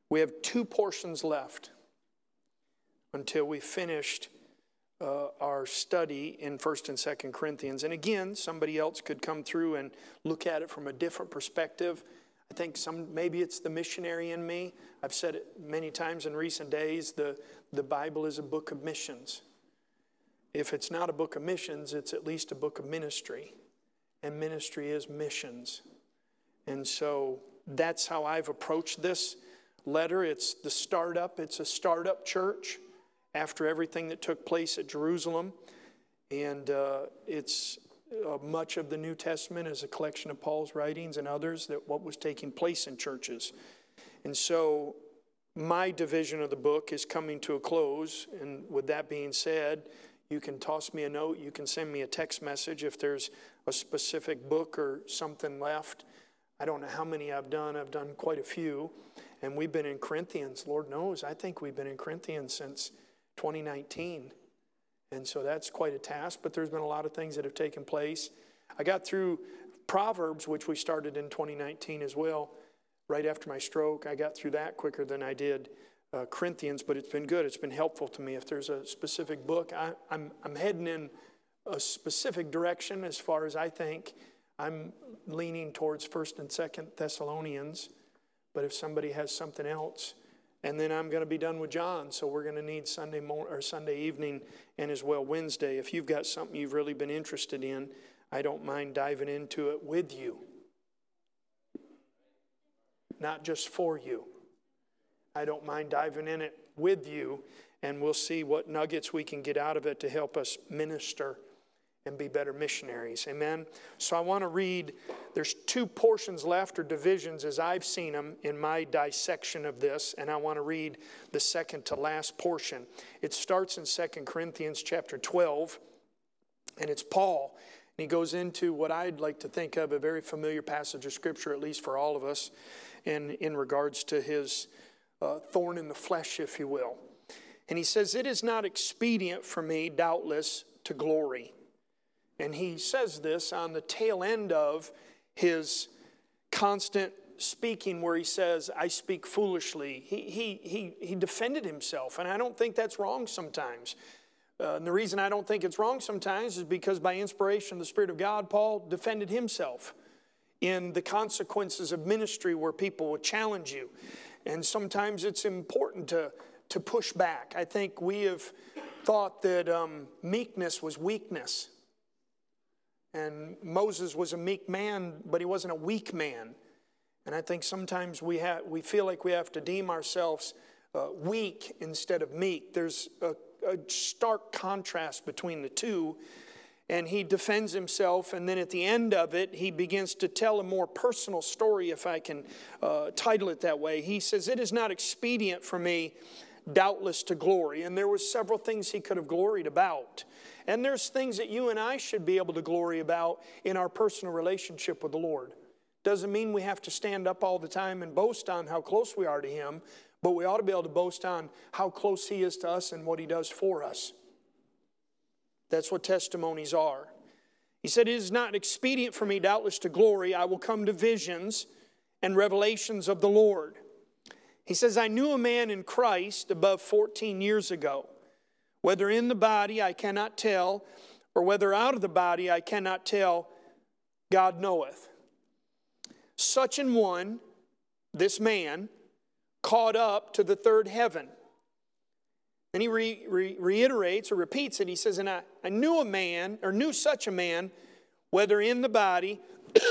We have 2 portions left until we finished our study in 1st and 2nd Corinthians. And again, somebody else could come through and look at it from a different perspective. I think maybe it's the missionary in me. I've said it many times in recent days, the Bible is a book of missions. If it's not a book of missions, it's at least a book of ministry. And ministry is missions. And so that's how I've approached this letter. It's a startup church after everything that took place at Jerusalem. And it's much of the New Testament is a collection of Paul's writings and others, that what was taking place in churches. And so my division of the book is coming to a close. And with that being said, you can toss me a note. You can send me a text message if there's a specific book or something left. I don't know how many I've done. I've done quite a few. And we've been in Corinthians. Lord knows, I think we've been in Corinthians since 2019. And so that's quite a task, but there's been a lot of things that have taken place. I got through Proverbs, which we started in 2019 as well, right after my stroke. I got through that quicker than I did Corinthians, but it's been good. It's been helpful to me. If there's a specific book, I'm heading in a specific direction as far as I think. I'm leaning towards 1st and 2nd Thessalonians, but if somebody has something else, and then I'm going to be done with John, so we're going to need Sunday evening and as well Wednesday. If you've got something you've really been interested in, I don't mind diving into it with you. Not just for you. I don't mind diving in it with you, and we'll see what nuggets we can get out of it to help us minister and be better missionaries. Amen? So I want to read, there's 2 portions left, or divisions as I've seen them in my dissection of this, and I want to read the second to last portion. It starts in 2 Corinthians chapter 12, and it's Paul. And he goes into what I'd like to think of a very familiar passage of Scripture, at least for all of us, and in regards to his thorn in the flesh, if you will. And he says, "It is not expedient for me, doubtless, to glory." And he says this on the tail end of his constant speaking, where he says, "I speak foolishly." He defended himself, and I don't think that's wrong sometimes. And the reason I don't think it's wrong sometimes is because by inspiration of the Spirit of God, Paul defended himself in the consequences of ministry where people will challenge you. And sometimes it's important to push back. I think we have thought that meekness was weakness. And Moses was a meek man, but he wasn't a weak man. And I think sometimes we feel like we have to deem ourselves weak instead of meek. There's a stark contrast between the two. And he defends himself, and then at the end of it, he begins to tell a more personal story, if I can title it that way. He says, "It is not expedient for me, doubtless, to glory." And there were several things he could have gloried about. And there's things that you and I should be able to glory about in our personal relationship with the Lord. Doesn't mean we have to stand up all the time and boast on how close we are to Him, but we ought to be able to boast on how close He is to us and what He does for us. That's what testimonies are. He said, "It is not expedient for me, doubtless, to glory. I will come to visions and revelations of the Lord." He says, "I knew a man in Christ above 14 years ago. Whether in the body I cannot tell, or whether out of the body I cannot tell, God knoweth. Such an one," this man, "caught up to the third heaven." And he reiterates or repeats it. He says, "And I knew a man, or knew such a man, whether in the body,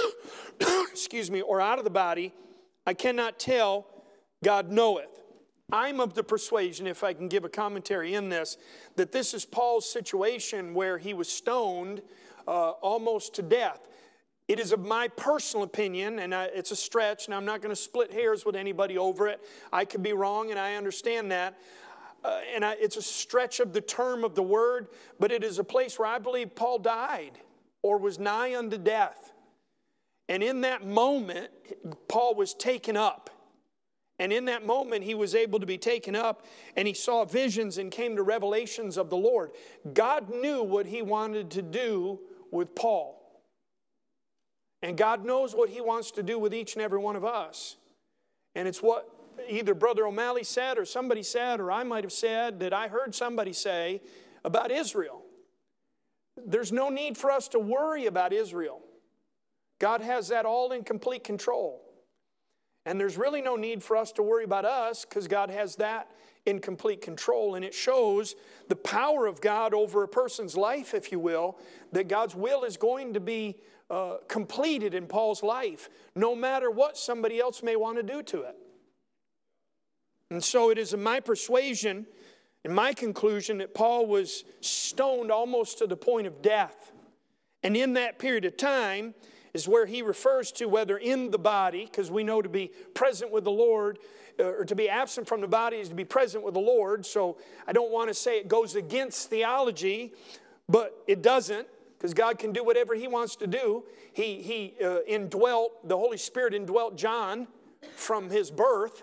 excuse me, or out of the body, I cannot tell, God knoweth." I'm of the persuasion, if I can give a commentary in this, that this is Paul's situation where he was stoned almost to death. It is of my personal opinion, and it's a stretch, and I'm not going to split hairs with anybody over it. I could be wrong, and I understand that. It's a stretch of the term of the word, but it is a place where I believe Paul died or was nigh unto death. And in that moment, Paul was taken up. And in that moment, he was able to be taken up, and he saw visions and came to revelations of the Lord. God knew what He wanted to do with Paul. And God knows what He wants to do with each and every one of us. And it's what either Brother O'Malley said or somebody said, or I might have said, that I heard somebody say about Israel. There's no need for us to worry about Israel. God has that all in complete control. And there's really no need for us to worry about us because God has that in complete control. And it shows the power of God over a person's life, if you will, that God's will is going to be completed in Paul's life, no matter what somebody else may want to do to it. And so it is my persuasion and my conclusion that Paul was stoned almost to the point of death. And in that period of time is where he refers to whether in the body, because we know to be present with the Lord, or to be absent from the body is to be present with the Lord. So I don't want to say it goes against theology, but it doesn't, because God can do whatever He wants to do. The Holy Spirit indwelt John from his birth.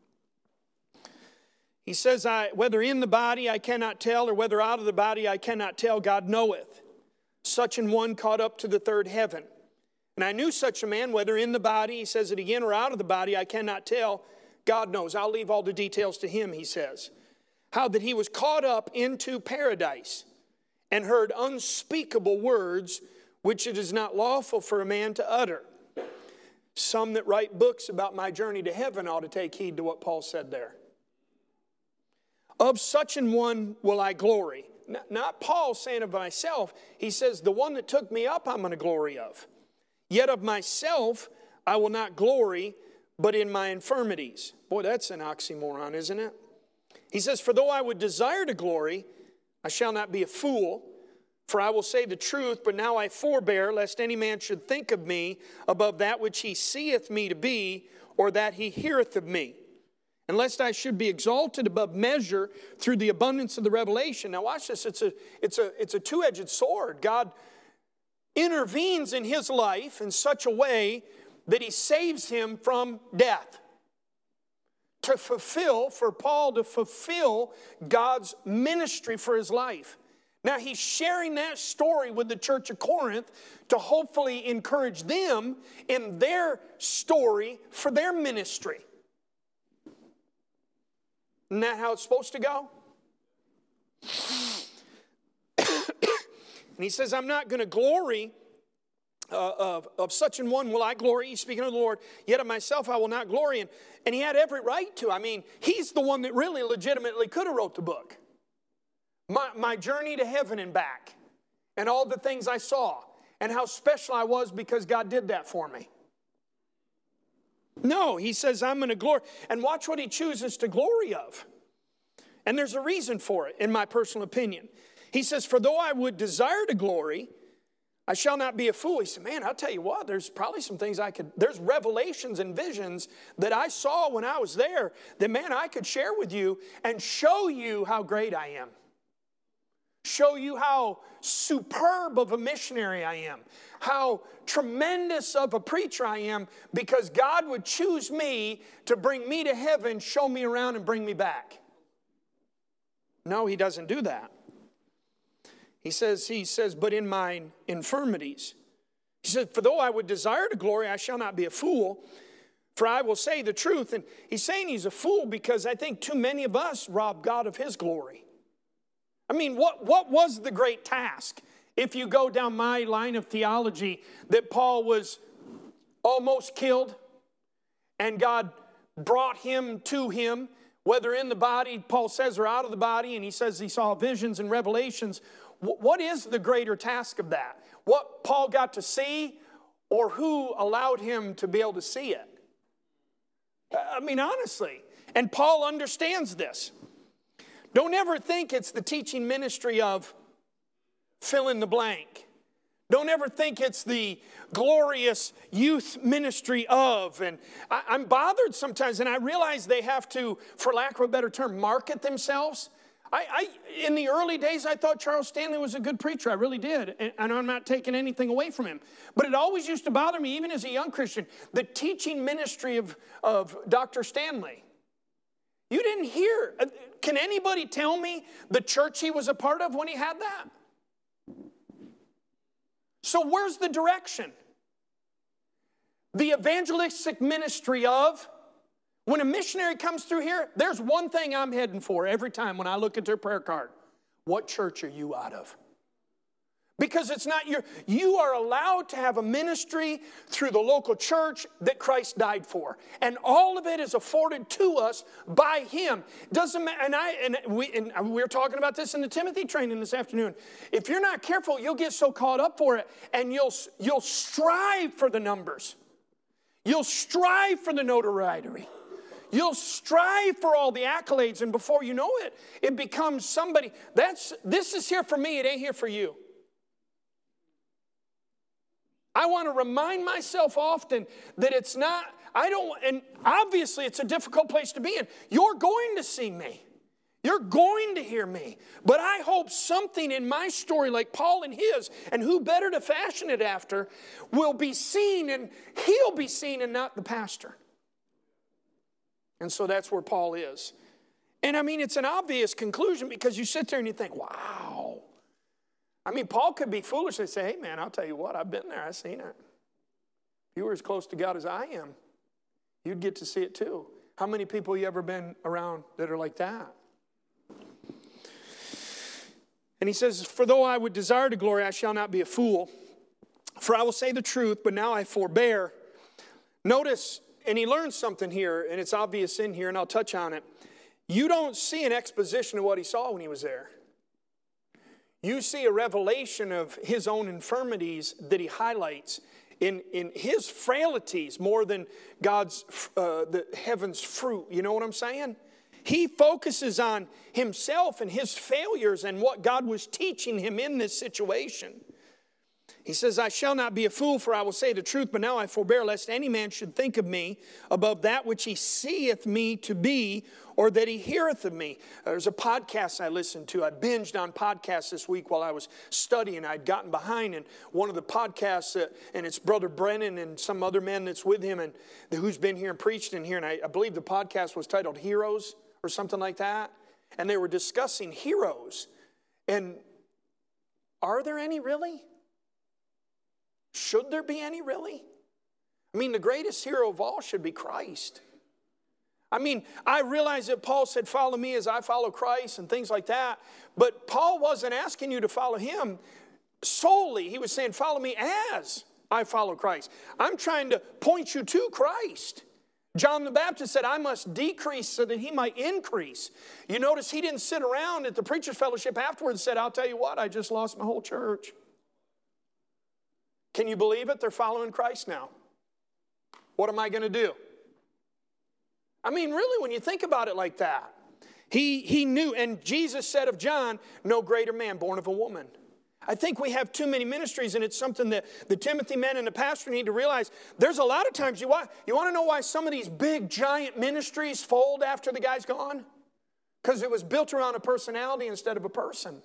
He says, whether in the body I cannot tell, or whether out of the body I cannot tell, God knoweth. Such an one caught up to the third heaven. And I knew such a man, whether in the body, he says it again, or out of the body, I cannot tell. God knows. I'll leave all the details to him, he says. How that he was caught up into paradise and heard unspeakable words which it is not lawful for a man to utter. Some that write books about my journey to heaven ought to take heed to what Paul said there. Of such an one will I glory. Not Paul saying of myself. He says, the one that took me up I'm going to glory of. Yet of myself I will not glory, but in my infirmities. Boy, that's an oxymoron, isn't it? He says, for though I would desire to glory, I shall not be a fool. For I will say the truth, but now I forbear, lest any man should think of me above that which he seeth me to be, or that he heareth of me. And lest I should be exalted above measure through the abundance of the revelation. Now watch this, it's a two-edged sword. God intervenes in his life in such a way that he saves him from death. For Paul to fulfill God's ministry for his life. Now he's sharing that story with the church of Corinth to hopefully encourage them in their story for their ministry. Isn't that how it's supposed to go? And he says, I'm not going to glory of such an one will I glory. He's speaking of the Lord. Yet of myself I will not glory. And he had every right to. I mean, he's the one that really legitimately could have wrote the book. My journey to heaven and back. And all the things I saw. And how special I was because God did that for me. No, he says I'm going to glory. And watch what he chooses to glory of. And there's a reason for it, in my personal opinion. He says, for though I would desire to glory, I shall not be a fool. He said, man, I'll tell you what, there's probably some things there's revelations and visions that I saw when I was there that, man, I could share with you and show you how great I am. Show you how superb of a missionary I am. How tremendous of a preacher I am because God would choose me to bring me to heaven, show me around, and bring me back. No, he doesn't do that. He says, but in mine infirmities. He said, for though I would desire to glory, I shall not be a fool, for I will say the truth. And he's saying he's a fool because I think too many of us rob God of his glory. I mean, what was the great task? If you go down my line of theology, that Paul was almost killed, and God brought him to him, whether in the body, Paul says, or out of the body, and he says he saw visions and revelations. What is the greater task of that? What Paul got to see, or who allowed him to be able to see it? I mean, honestly. And Paul understands this. Don't ever think it's the teaching ministry of fill in the blank. Don't ever think it's the glorious youth ministry of. And I'm bothered sometimes, and I realize they have to, for lack of a better term, market themselves. In the early days, I thought Charles Stanley was a good preacher. I really did. And I'm not taking anything away from him. But it always used to bother me, even as a young Christian, the teaching ministry of Dr. Stanley. You didn't hear. Can anybody tell me the church he was a part of when he had that? So where's the direction? The evangelistic ministry of When a missionary comes through here, there's one thing I'm heading for every time when I look at their prayer card. What church are you out of? Because it's not you are allowed to have a ministry through the local church that Christ died for. And all of it is afforded to us by Him. Doesn't matter, and we were talking about this in the Timothy training this afternoon. If you're not careful, you'll get so caught up for it, and you'll strive for the numbers. You'll strive for the notoriety. You'll strive for all the accolades, and before you know it, it becomes somebody. This is here for me, it ain't here for you. I want to remind myself often that it's not, and obviously it's a difficult place to be in. You're going to see me. You're going to hear me. But I hope something in my story, like Paul and his, and who better to fashion it after, will be seen, and he'll be seen and not the pastor. And so that's where Paul is. And I mean, it's an obvious conclusion because you sit there and you think, wow. I mean, Paul could be foolish and say, hey, man, I'll tell you what, I've been there, I've seen it. If you were as close to God as I am, you'd get to see it too. How many people you ever been around that are like that? And he says, for though I would desire to glory, I shall not be a fool. For I will say the truth, but now I forbear. Notice, and he learns something here, and it's obvious in here, and I'll touch on it. You don't see an exposition of what he saw when he was there. You see a revelation of his own infirmities that he highlights in his frailties more than God's, the heaven's fruit. You know what I'm saying? He focuses on himself and his failures and what God was teaching him in this situation. He says, I shall not be a fool, for I will say the truth, but now I forbear, lest any man should think of me above that which he seeth me to be, or that he heareth of me. There's a podcast I listened to. I binged on podcasts this week while I was studying. I'd gotten behind, and one of the podcasts, and it's Brother Brennan and some other man that's with him, and who's been here and preached in here, and I believe the podcast was titled Heroes, or something like that. And they were discussing heroes. And are there any really? Should there be any really? I mean, the greatest hero of all should be Christ. I mean, I realize that Paul said, follow me as I follow Christ and things like that. But Paul wasn't asking you to follow him solely. He was saying, follow me as I follow Christ. I'm trying to point you to Christ. John the Baptist said, I must decrease so that he might increase. You notice he didn't sit around at the preacher's fellowship afterwards and said, I'll tell you what, I just lost my whole church. Can you believe it? They're following Christ now. What am I going to do? I mean, really, when you think about it like that, he knew, and Jesus said of John, no greater man born of a woman. I think we have too many ministries, and it's something that the Timothy men and the pastor need to realize. There's a lot of times, you want to know why some of these big, giant ministries fold after the guy's gone? Because it was built around a personality instead of a person.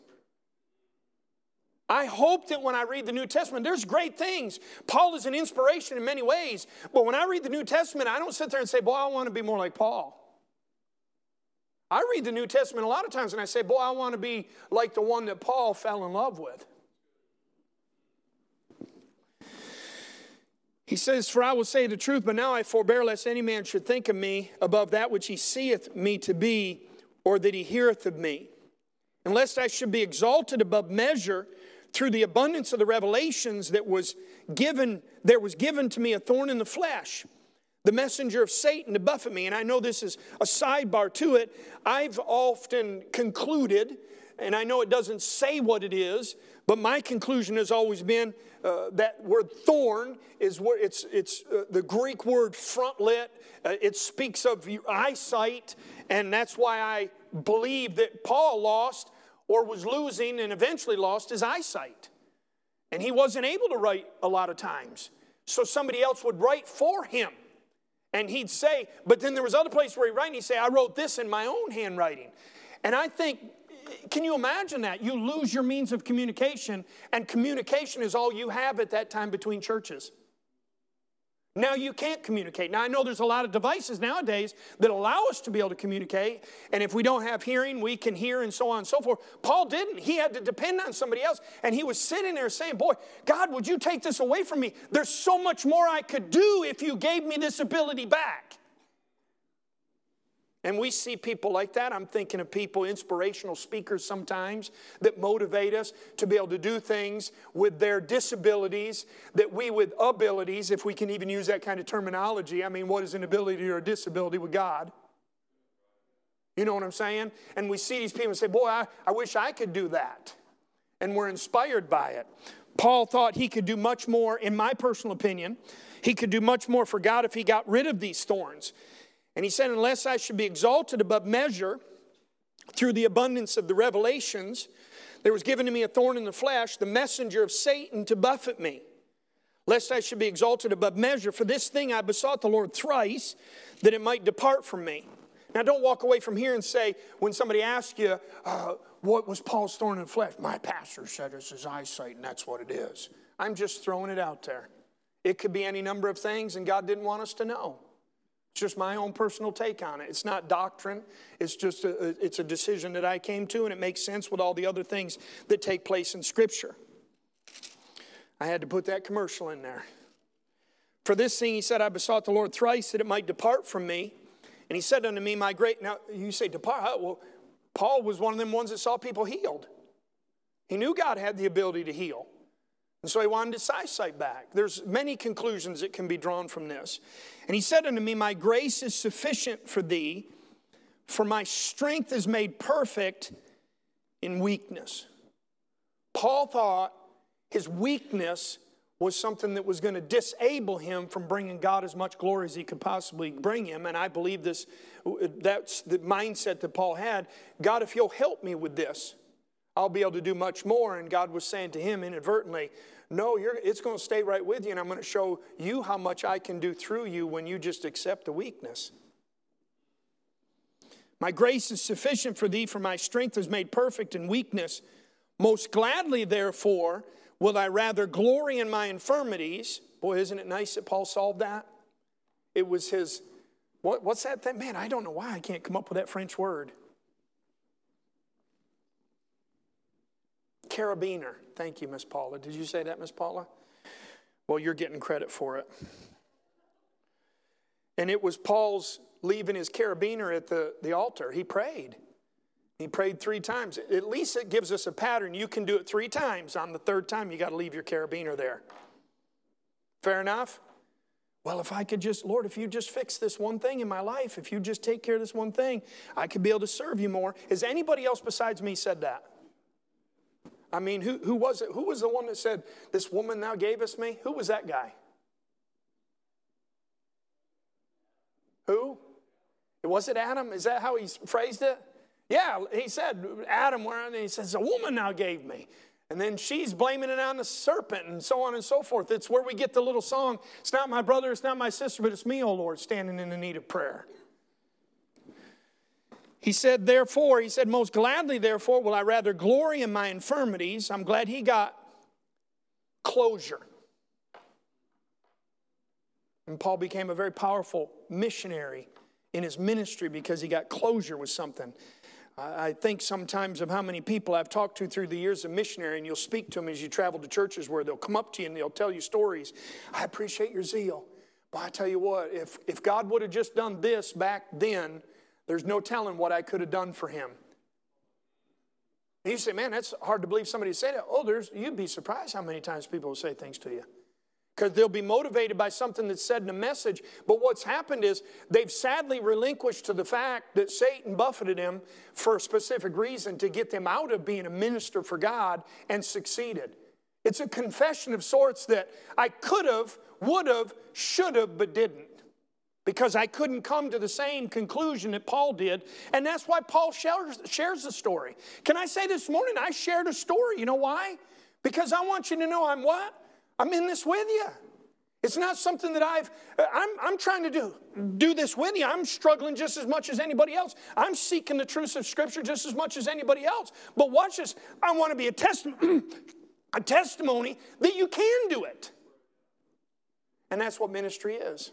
I hope that when I read the New Testament, there's great things. Paul is an inspiration in many ways. But when I read the New Testament, I don't sit there and say, boy, I want to be more like Paul. I read the New Testament a lot of times and I say, boy, I want to be like the one that Paul fell in love with. He says, for I will say the truth, but now I forbear, lest any man should think of me above that which he seeth me to be, or that he heareth of me. And lest I should be exalted above measure through the abundance of the revelations there was given to me a thorn in the flesh, the messenger of Satan to buffet me. And I know this is a sidebar to it. I've often concluded, and I know it doesn't say what it is, but my conclusion has always been that word thorn is where it's the Greek word frontlet. It speaks of your eyesight, and that's why I believe that Paul lost or was losing and eventually lost his eyesight. And he wasn't able to write a lot of times. So somebody else would write for him. And he'd say, but then there was other places where he'd write and he'd say, I wrote this in my own handwriting. And I think, can you imagine that? You lose your means of communication, and communication is all you have at that time between churches. Now you can't communicate. Now I know there's a lot of devices nowadays that allow us to be able to communicate. And if we don't have hearing, we can hear and so on and so forth. Paul didn't. He had to depend on somebody else. And he was sitting there saying, boy, God, would you take this away from me? There's so much more I could do if you gave me this ability back. And we see people like that. I'm thinking of people, inspirational speakers sometimes, that motivate us to be able to do things with their disabilities that we with abilities, if we can even use that kind of terminology. I mean, what is an ability or a disability with God? You know what I'm saying? And we see these people and say, boy, I wish I could do that. And we're inspired by it. Paul thought he could do much more, in my personal opinion. He could do much more for God if he got rid of these thorns. And he said, unless I should be exalted above measure through the abundance of the revelations, there was given to me a thorn in the flesh, the messenger of Satan to buffet me. Lest I should be exalted above measure. For this thing I besought the Lord thrice, that it might depart from me. Now don't walk away from here and say, when somebody asks you, what was Paul's thorn in the flesh? My pastor said it's his eyesight and that's what it is. I'm just throwing it out there. It could be any number of things and God didn't want us to know. It's just my own personal take on it. It's not doctrine. It's just it's a decision that I came to, and it makes sense with all the other things that take place in Scripture. I had to put that commercial in there. For this thing, he said, I besought the Lord thrice that it might depart from me. And he said unto me, my great... Now, you say, depart? Well, Paul was one of them ones that saw people healed. He knew God had the ability to heal. And so he wanted his eyesight back. There's many conclusions that can be drawn from this. And he said unto me, my grace is sufficient for thee, for my strength is made perfect in weakness. Paul thought his weakness was something that was going to disable him from bringing God as much glory as he could possibly bring him. And I believe that's the mindset that Paul had. God, if you'll help me with this, I'll be able to do much more. And God was saying to him inadvertently, no, it's going to stay right with you, and I'm going to show you how much I can do through you when you just accept the weakness. My grace is sufficient for thee, for my strength is made perfect in weakness. Most gladly, therefore, will I rather glory in my infirmities. Boy, isn't it nice that Paul solved that? It was his, what's that thing? Man, I don't know why I can't come up with that French word. Carabiner. Thank you, Miss Paula. Did you say that, Miss Paula? Well, you're getting credit for it. And it was Paul's leaving his carabiner at the altar. He prayed. He prayed 3 times. At least it gives us a pattern. You can do it 3 times. On the 3rd time, you got to leave your carabiner there. Fair enough? Well, if I could just, Lord, if you just fix this one thing in my life, if you just take care of this one thing, I could be able to serve you more. Has anybody else besides me said that? I mean, who was it? Who was the one that said, this woman thou gavest me? Who was that guy? Who? Was it Adam? Is that how he phrased it? Yeah, he said, Adam, and he says, a woman thou gave me. And then she's blaming it on the serpent and so on and so forth. It's where we get the little song, it's not my brother, it's not my sister, but it's me, O Lord, standing in the need of prayer. He said, most gladly, therefore, will I rather glory in my infirmities. I'm glad he got closure. And Paul became a very powerful missionary in his ministry because he got closure with something. I think sometimes of how many people I've talked to through the years of missionary, and you'll speak to them as you travel to churches where they'll come up to you and they'll tell you stories. I appreciate your zeal. But I tell you what, if God would have just done this back then, there's no telling what I could have done for him. And you say, man, that's hard to believe somebody say that. Oh, you'd be surprised how many times people will say things to you. Because they'll be motivated by something that's said in a message. But what's happened is they've sadly relinquished to the fact that Satan buffeted him for a specific reason to get them out of being a minister for God and succeeded. It's a confession of sorts that I could have, would have, should have, but didn't. Because I couldn't come to the same conclusion that Paul did. And that's why Paul shares the story. Can I say this morning, I shared a story. You know why? Because I want you to know I'm what? I'm in this with you. It's not something that I'm trying to do this with you. I'm struggling just as much as anybody else. I'm seeking the truths of Scripture just as much as anybody else. But watch this. I want to be a testimony that you can do it. And that's what ministry is.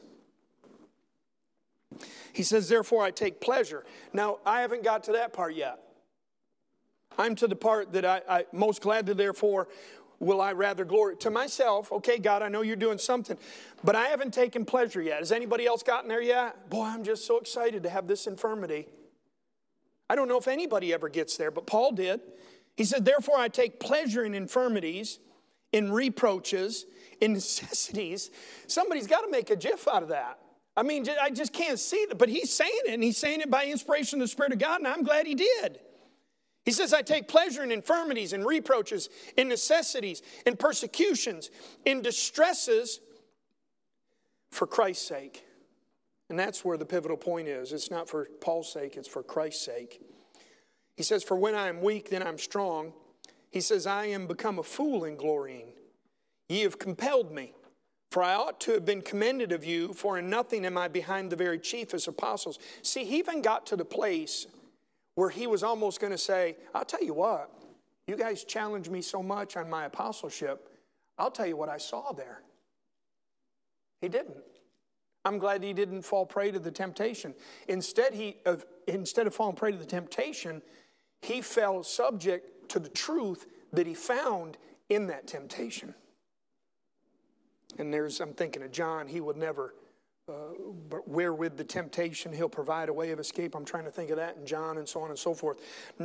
He says, therefore I take pleasure. Now, I haven't got to that part yet. I'm to the part that I most gladly, therefore, will I rather glory to myself? Okay, God, I know you're doing something, but I haven't taken pleasure yet. Has anybody else gotten there yet? Boy, I'm just so excited to have this infirmity. I don't know if anybody ever gets there, but Paul did. He said, therefore I take pleasure in infirmities, in reproaches, in necessities. Somebody's got to make a gif out of that. I mean, I just can't see it, but he's saying it, and he's saying it by inspiration of the Spirit of God, and I'm glad he did. He says, I take pleasure in infirmities, in reproaches, in necessities, in persecutions, in distresses for Christ's sake. And that's where the pivotal point is. It's not for Paul's sake, it's for Christ's sake. He says, for when I am weak, then I'm strong. He says, I am become a fool in glorying. Ye have compelled me. For I ought to have been commended of you, for in nothing am I behind the very chiefest apostles. See, he even got to the place where he was almost going to say, I'll tell you what, you guys challenged me so much on my apostleship, I'll tell you what I saw there. He didn't. I'm glad he didn't fall prey to the temptation. Instead of falling prey to the temptation, he fell subject to the truth that he found in that temptation. And I'm thinking of John, he would never, wherewith the temptation, he'll provide a way of escape. I'm trying to think of that in John and so on and so forth.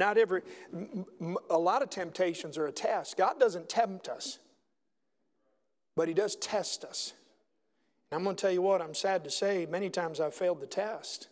A lot of temptations are a test. God doesn't tempt us, but he does test us. And I'm going to tell you what, I'm sad to say, many times I've failed the test.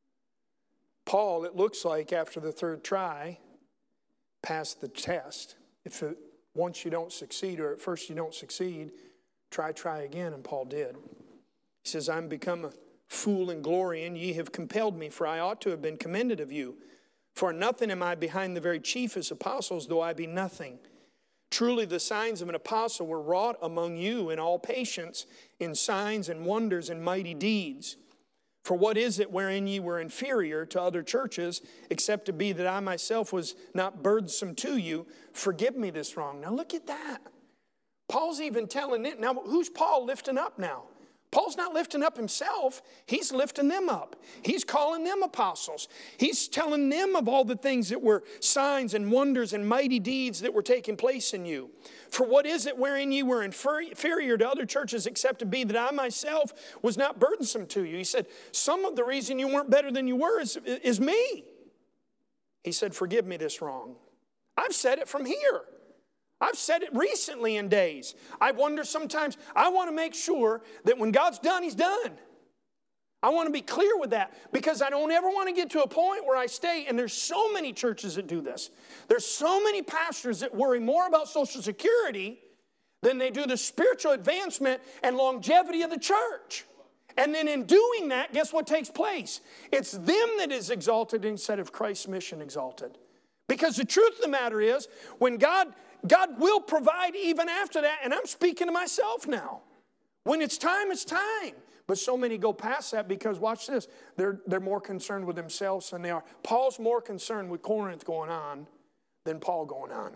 Paul, it looks like after the third try, passed the test. Once you don't succeed, or at first you don't succeed, try again, and Paul did. He says, I'm become a fool in glorying, ye have compelled me, for I ought to have been commended of you. For nothing am I behind the very chiefest apostles, though I be nothing. Truly the signs of an apostle were wrought among you in all patience, in signs and wonders and mighty deeds. For what is it wherein ye were inferior to other churches, except to be that I myself was not burdensome to you? Forgive me this wrong. Now look at that. Paul's even telling it. Now who's Paul lifting up now? Paul's not lifting up himself. He's lifting them up. He's calling them apostles. He's telling them of all the things that were signs and wonders and mighty deeds that were taking place in you. For what is it wherein ye were inferior to other churches, except to be that I myself was not burdensome to you? He said, some of the reason you weren't better than you were is me. He said, forgive me this wrong. I've said it from here. I've said it recently in days. I wonder sometimes, I want to make sure that when God's done, He's done. I want to be clear with that because I don't ever want to get to a point where I stay, and there's so many churches that do this. There's so many pastors that worry more about Social Security than they do the spiritual advancement and longevity of the church. And then in doing that, guess what takes place? It's them that is exalted instead of Christ's mission exalted. Because the truth of the matter is, when God will provide even after that. And I'm speaking to myself now. When it's time, it's time. But so many go past that because, watch this, they're more concerned with themselves than they are. Paul's more concerned with Corinth going on than Paul going on.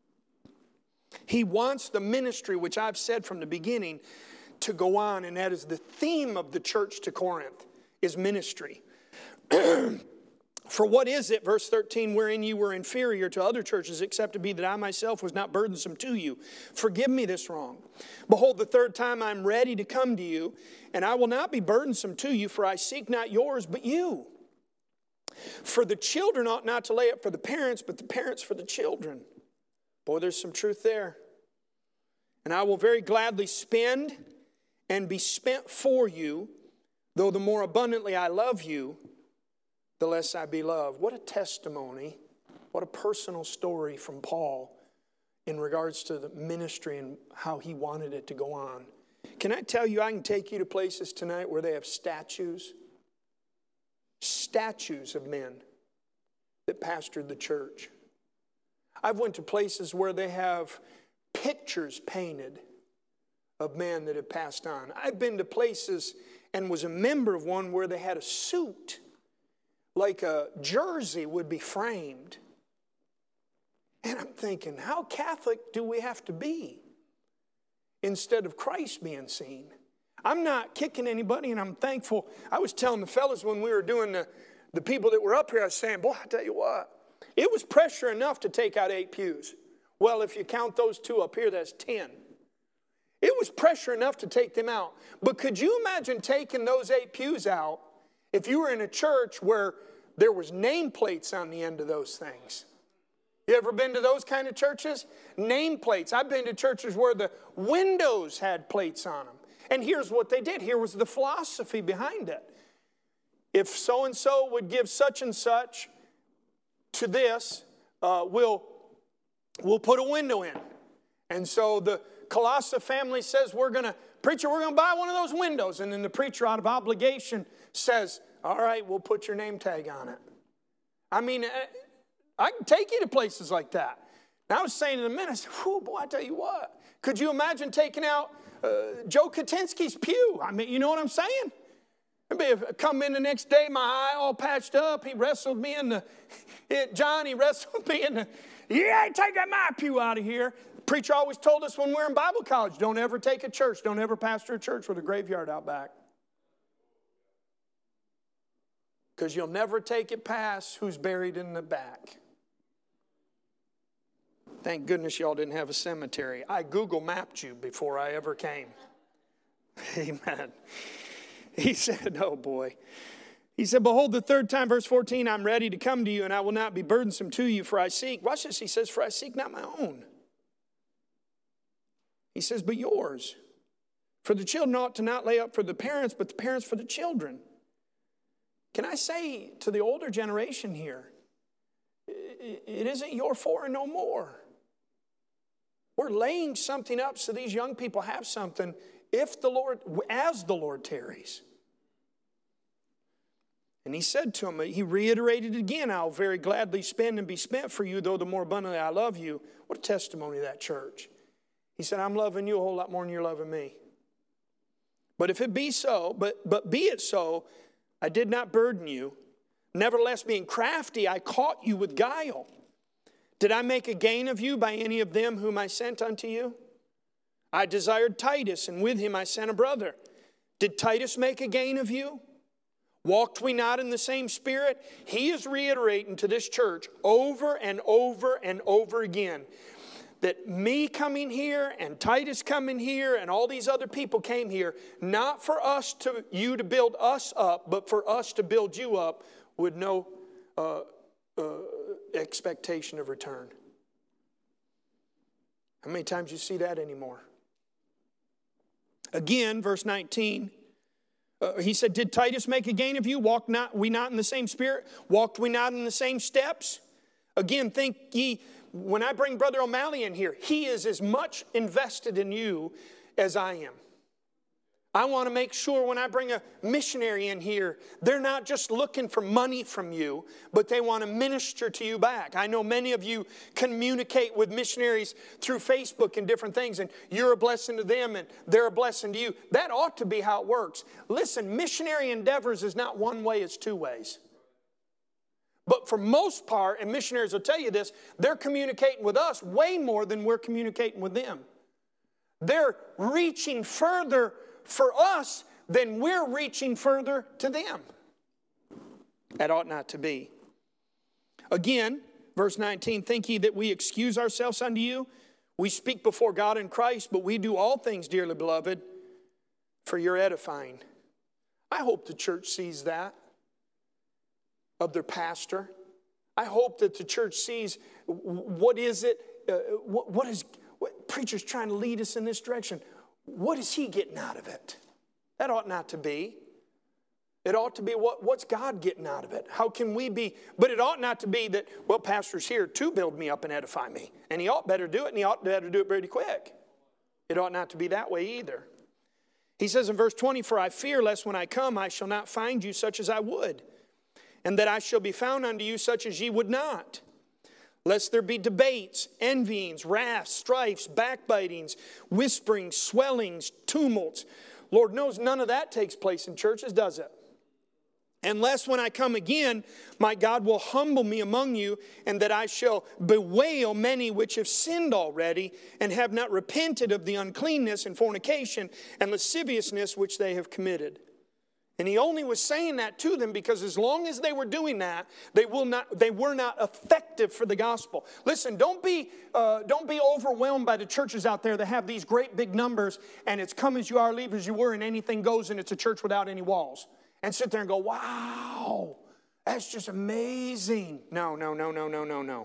He wants the ministry, which I've said from the beginning, to go on. And that is the theme of the church to Corinth, is ministry. For what is it, verse 13, wherein you were inferior to other churches, except to be that I myself was not burdensome to you? Forgive me this wrong. Behold, the third time I am ready to come to you, and I will not be burdensome to you, for I seek not yours, but you. For the children ought not to lay up for the parents, but the parents for the children. Boy, there's some truth there. And I will very gladly spend and be spent for you, though the more abundantly I love you, the less I be loved. What a testimony, what a personal story from Paul in regards to the ministry and how he wanted it to go on. Can I tell you, I can take you to places tonight where they have statues of men that pastored the church. I've went to places where they have pictures painted of men that have passed on. I've been to places and was a member of one where they had a suit like a jersey would be framed. And I'm thinking, how Catholic do we have to be instead of Christ being seen? I'm not kicking anybody, and I'm thankful. I was telling the fellas when we were doing the people that were up here, I was saying, boy, I tell you what, it was pressure enough to take out 8 pews. Well, if you count those two up here, that's 10. It was pressure enough to take them out. But could you imagine taking those 8 pews out if you were in a church where there was nameplates on the end of those things? You ever been to those kind of churches? Nameplates. I've been to churches where the windows had plates on them. And here's what they did. Here was the philosophy behind it. If so-and-so would give such and such to this, we'll put a window in. And so the Colossae family says, preacher, we're going to buy one of those windows. And then the preacher, out of obligation, says, all right, we'll put your name tag on it. I mean, I can take you to places like that. And I was saying in a minute, I said, whew, boy, I tell you what. Could you imagine taking out Joe Katinsky's pew? I mean, you know what I'm saying? Come in the next day, my eye all patched up. He wrestled me in the, Johnny wrestled me in the, yeah, take my pew out of here. The preacher always told us when we were in Bible college, don't ever take a church, don't ever pastor a church with a graveyard out back. Because you'll never take it past who's buried in the back. Thank goodness y'all didn't have a cemetery. I Google mapped you before I ever came. Amen. He said, oh boy. He said, behold, the third time, verse 14, I'm ready to come to you, and I will not be burdensome to you, for I seek. Watch this. He says, for I seek not my own. He says, but yours. For the children ought to not lay up for the parents, but the parents for the children. Can I say to the older generation here, it isn't your for and no more. We're laying something up so these young people have something as the Lord tarries. And he said to him, he reiterated it again, I'll very gladly spend and be spent for you, though the more abundantly I love you. What a testimony of that church. He said, I'm loving you a whole lot more than you're loving me. But if it be so, but be it so, I did not burden you. Nevertheless, being crafty, I caught you with guile. Did I make a gain of you by any of them whom I sent unto you? I desired Titus, and with him I sent a brother. Did Titus make a gain of you? Walked we not in the same spirit? He is reiterating to this church over and over and over again that me coming here and Titus coming here and all these other people came here, not for you to build us up, but for us to build you up with no expectation of return. How many times you see that anymore? Again, verse 19, he said, did Titus make a gain of you? Walked we not in the same spirit? Walked we not in the same steps? Again, think ye, when I bring Brother O'Malley in here, he is as much invested in you as I am. I want to make sure when I bring a missionary in here, they're not just looking for money from you, but they want to minister to you back. I know many of you communicate with missionaries through Facebook and different things, and you're a blessing to them and they're a blessing to you. That ought to be how it works. Listen, missionary endeavors is not one way, it's two ways. But for most part, and missionaries will tell you this, they're communicating with us way more than we're communicating with them. They're reaching further for us than we're reaching further to them. That ought not to be. Again, verse 19, think ye that we excuse ourselves unto you? We speak before God in Christ, but we do all things, dearly beloved, for your edifying. I hope the church sees that of their pastor. I hope that the church sees what is it, what preacher's trying to lead us in this direction. What is he getting out of it? That ought not to be. It ought to be what's God getting out of it? How can we be? But it ought not to be that, well, pastor's here to build me up and edify me. And he ought better do it, and he ought better do it pretty quick. It ought not to be that way either. He says in verse 20, for I fear lest when I come I shall not find you such as I would, and that I shall be found unto you such as ye would not. Lest there be debates, envyings, wraths, strifes, backbitings, whisperings, swellings, tumults. Lord knows none of that takes place in churches, does it? Unless when I come again, my God will humble me among you, and that I shall bewail many which have sinned already, and have not repented of the uncleanness and fornication and lasciviousness which they have committed. And he only was saying that to them because as long as they were doing that, they were not effective for the gospel. Listen, don't be overwhelmed by the churches out there that have these great big numbers and it's come as you are, leave as you were, and anything goes, and it's a church without any walls. And sit there and go, wow, that's just amazing. No.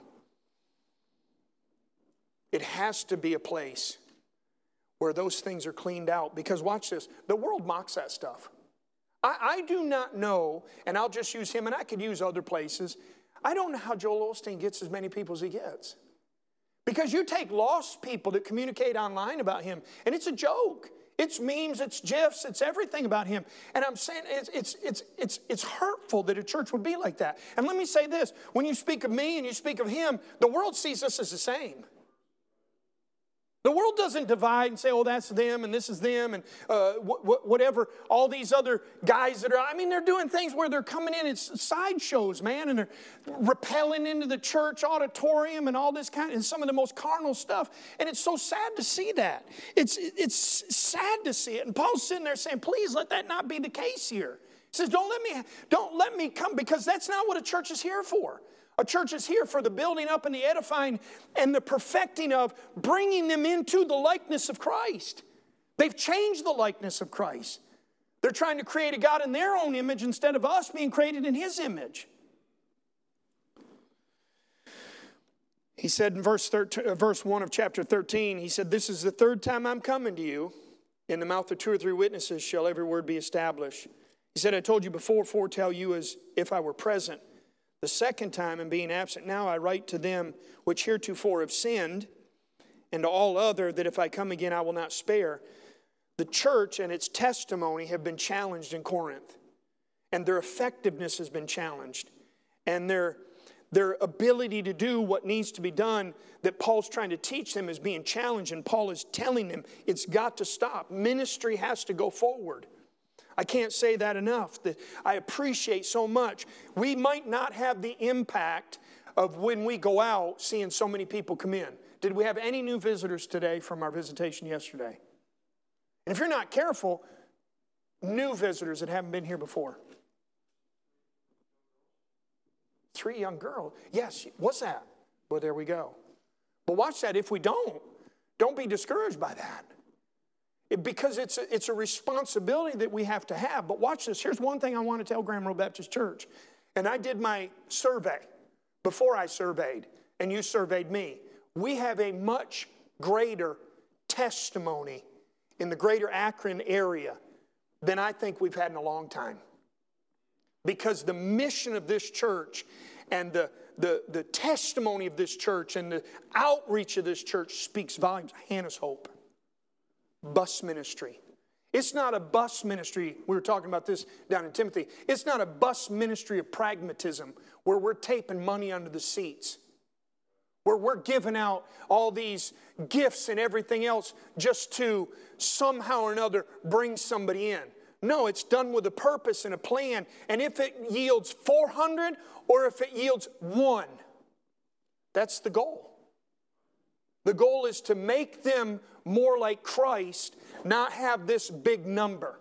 It has to be a place where those things are cleaned out. Because watch this, the world mocks that stuff. I do not know, and I'll just use him, and I could use other places. I don't know how Joel Osteen gets as many people as he gets. Because you take lost people that communicate online about him, and it's a joke. It's memes, it's GIFs, it's everything about him. And I'm saying it's hurtful that a church would be like that. And let me say this, when you speak of me and you speak of him, the world sees us as the same. The world doesn't divide and say, oh, that's them and this is them and whatever. All these other guys that are, they're doing things where they're coming in. It's sideshows, man. And they're rappelling into the church auditorium and all this and some of the most carnal stuff. And it's so sad to see that. It's sad to see it. And Paul's sitting there saying, please let that not be the case here. He says, don't let me come, because that's not what a church is here for. A church is here for the building up and the edifying and the perfecting of bringing them into the likeness of Christ. They've changed the likeness of Christ. They're trying to create a God in their own image instead of us being created in His image. He said in verse 1 of chapter 13, he said, this is the third time I'm coming to you. In the mouth of 2 or 3 witnesses shall every word be established. He said, I told you before, foretell you as if I were present. The second time, and being absent now, I write to them which heretofore have sinned, and to all other that if I come again I will not spare. The church and its testimony have been challenged in Corinth, and their effectiveness has been challenged, and their ability to do what needs to be done that Paul's trying to teach them is being challenged, and Paul is telling them it's got to stop. Ministry has to go forward. I can't say that enough, that I appreciate so much. We might not have the impact of when we go out seeing so many people come in. Did we have any new visitors today from our visitation yesterday? And if you're not careful, new visitors that haven't been here before. 3 young girls. Yes, what's that? Well, there we go. But watch that. If we don't be discouraged by that. Because it's a responsibility that we have to have. But watch this. Here's one thing I want to tell Graham Road Baptist Church. And I did my survey before I surveyed, and you surveyed me. We have a much greater testimony in the greater Akron area than I think we've had in a long time. Because the mission of this church and the testimony of this church and the outreach of this church speaks volumes. Hannah's Hope. Bus ministry. It's not a bus ministry. We were talking about this down in Timothy. It's not a bus ministry of pragmatism where we're taping money under the seats, where we're giving out all these gifts and everything else just to somehow or another bring somebody in. No, it's done with a purpose and a plan. And if it yields 400 or if it yields 1, that's the goal. The goal is to make them more like Christ, not have this big number.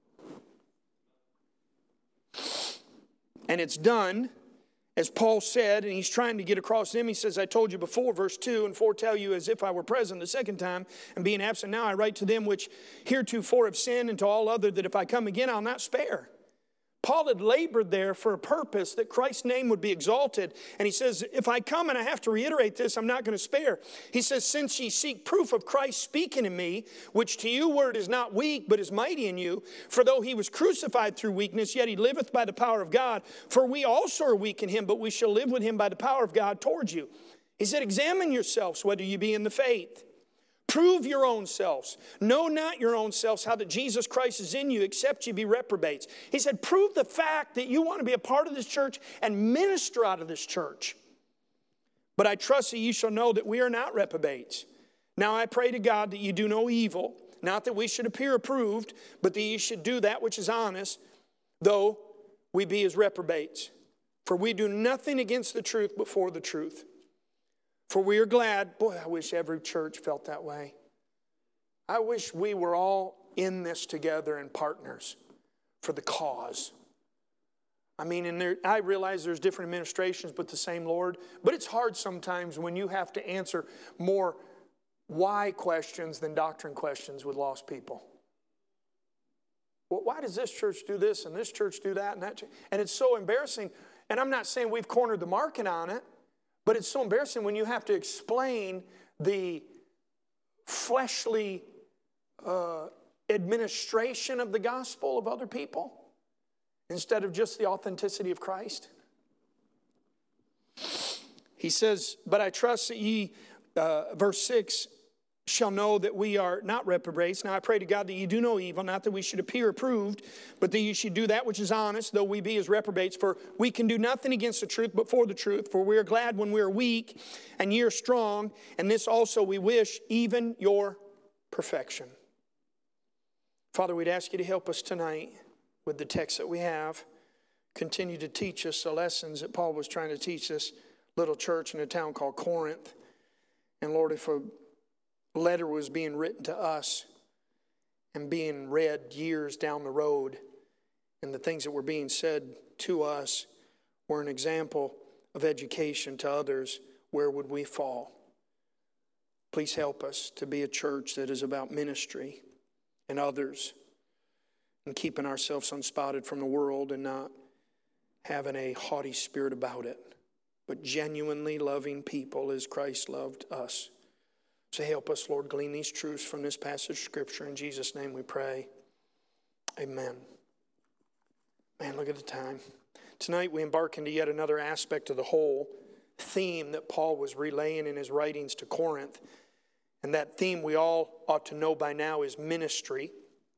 And it's done, as Paul said, and he's trying to get across to them. He says, I told you before, verse 2, and foretell you as if I were present the second time, and being absent now I write to them which heretofore have sinned, and to all other that if I come again I'll not spare. Paul had labored there for a purpose that Christ's name would be exalted. And he says, if I come, and I have to reiterate this, I'm not going to spare. He says, since ye seek proof of Christ speaking in me, which to you word is not weak, but is mighty in you. For though he was crucified through weakness, yet he liveth by the power of God. For we also are weak in him, but we shall live with him by the power of God towards you. He said, examine yourselves whether you be in the faith. Prove your own selves. Know not your own selves how that Jesus Christ is in you, except ye be reprobates. He said, prove the fact that you want to be a part of this church and minister out of this church. But I trust that ye shall know that we are not reprobates. Now I pray to God that ye do no evil, not that we should appear approved, but that ye should do that which is honest, though we be as reprobates. For we do nothing against the truth but for the truth. For we are glad. Boy, I wish every church felt that way. I wish we were all in this together and partners. for the cause. I mean, and I realize there's different administrations, but the same Lord. But it's hard sometimes when you have to answer more why questions than doctrine questions with lost people. Well, why does this church do this and this church do that and that? And it's so embarrassing. And I'm not saying we've cornered the market on it, but it's so embarrassing when you have to explain the fleshly administration of the gospel of other people instead of just the authenticity of Christ. He says, but I trust that ye, verse 6, shall know that we are not reprobates. Now I pray to God that ye do no evil, not that we should appear approved, but that ye should do that which is honest, though we be as reprobates. For we can do nothing against the truth, but for the truth. For we are glad when we are weak, and ye are strong. And this also we wish, even your perfection. Father, we'd ask you to help us tonight with the text that we have. Continue to teach us the lessons that Paul was trying to teach this little church in a town called Corinth. And Lord, if a letter was being written to us and being read years down the road, and the things that were being said to us were an example of education to others, where would we fall? Please help us to be a church that is about ministry and others, and keeping ourselves unspotted from the world and not having a haughty spirit about it, but genuinely loving people as Christ loved us. So help us, Lord, glean these truths from this passage of Scripture. In Jesus' name we pray. Amen. Man, look at the time. Tonight we embark into yet another aspect of the whole theme that Paul was relaying in his writings to Corinth. And that theme we all ought to know by now is ministry.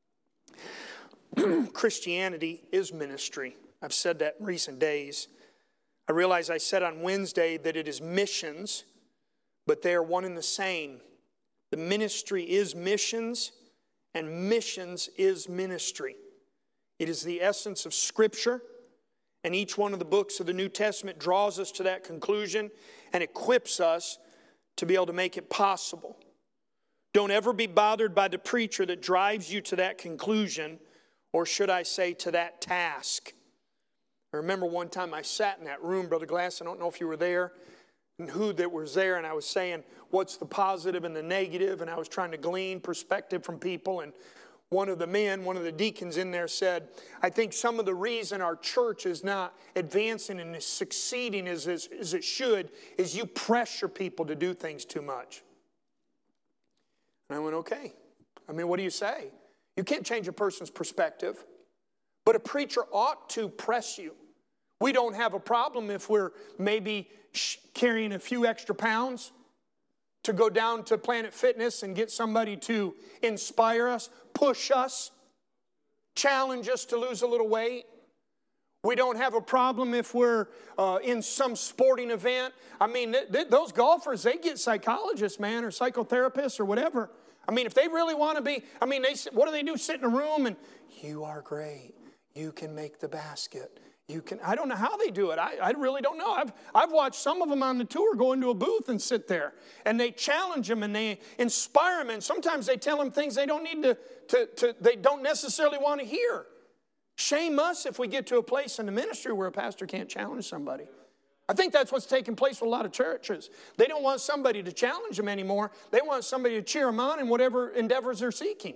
Christianity is ministry. I've said that in recent days. I realize I said on Wednesday that it is missions, but they are one and the same. The ministry is missions, and missions is ministry. It is the essence of Scripture, and each one of the books of the New Testament draws us to that conclusion and equips us to be able to make it possible. Don't ever be bothered by the preacher that drives you to that conclusion, or should I say to that task. I remember one time I sat in that room, Brother Glass, I don't know if you were there, and who that was there, and I was saying, what's the positive and the negative, and I was trying to glean perspective from people, and one of the deacons in there said, I think some of the reason our church is not advancing and is succeeding as it should is you pressure people to do things too much. And I went, okay. I mean, what do you say? You can't change a person's perspective, but a preacher ought to press you. We don't have a problem if we're maybe carrying a few extra pounds to go down to Planet Fitness and get somebody to inspire us, push us, challenge us to lose a little weight. We don't have a problem if we're in some sporting event. I mean, those golfers, they get psychologists, man, or psychotherapists or whatever. I mean, if they really want to be, I mean, what do they do? Sit in a room and, you are great. You can make the basket. You can. I don't know how they do it. I really don't know. I've watched some of them on the tour go into a booth and sit there. And they challenge them and they inspire them. And sometimes they tell them things they don't need they don't necessarily want to hear. Shame us if we get to a place in the ministry where a pastor can't challenge somebody. I think that's what's taking place with a lot of churches. They don't want somebody to challenge them anymore. They want somebody to cheer them on in whatever endeavors they're seeking.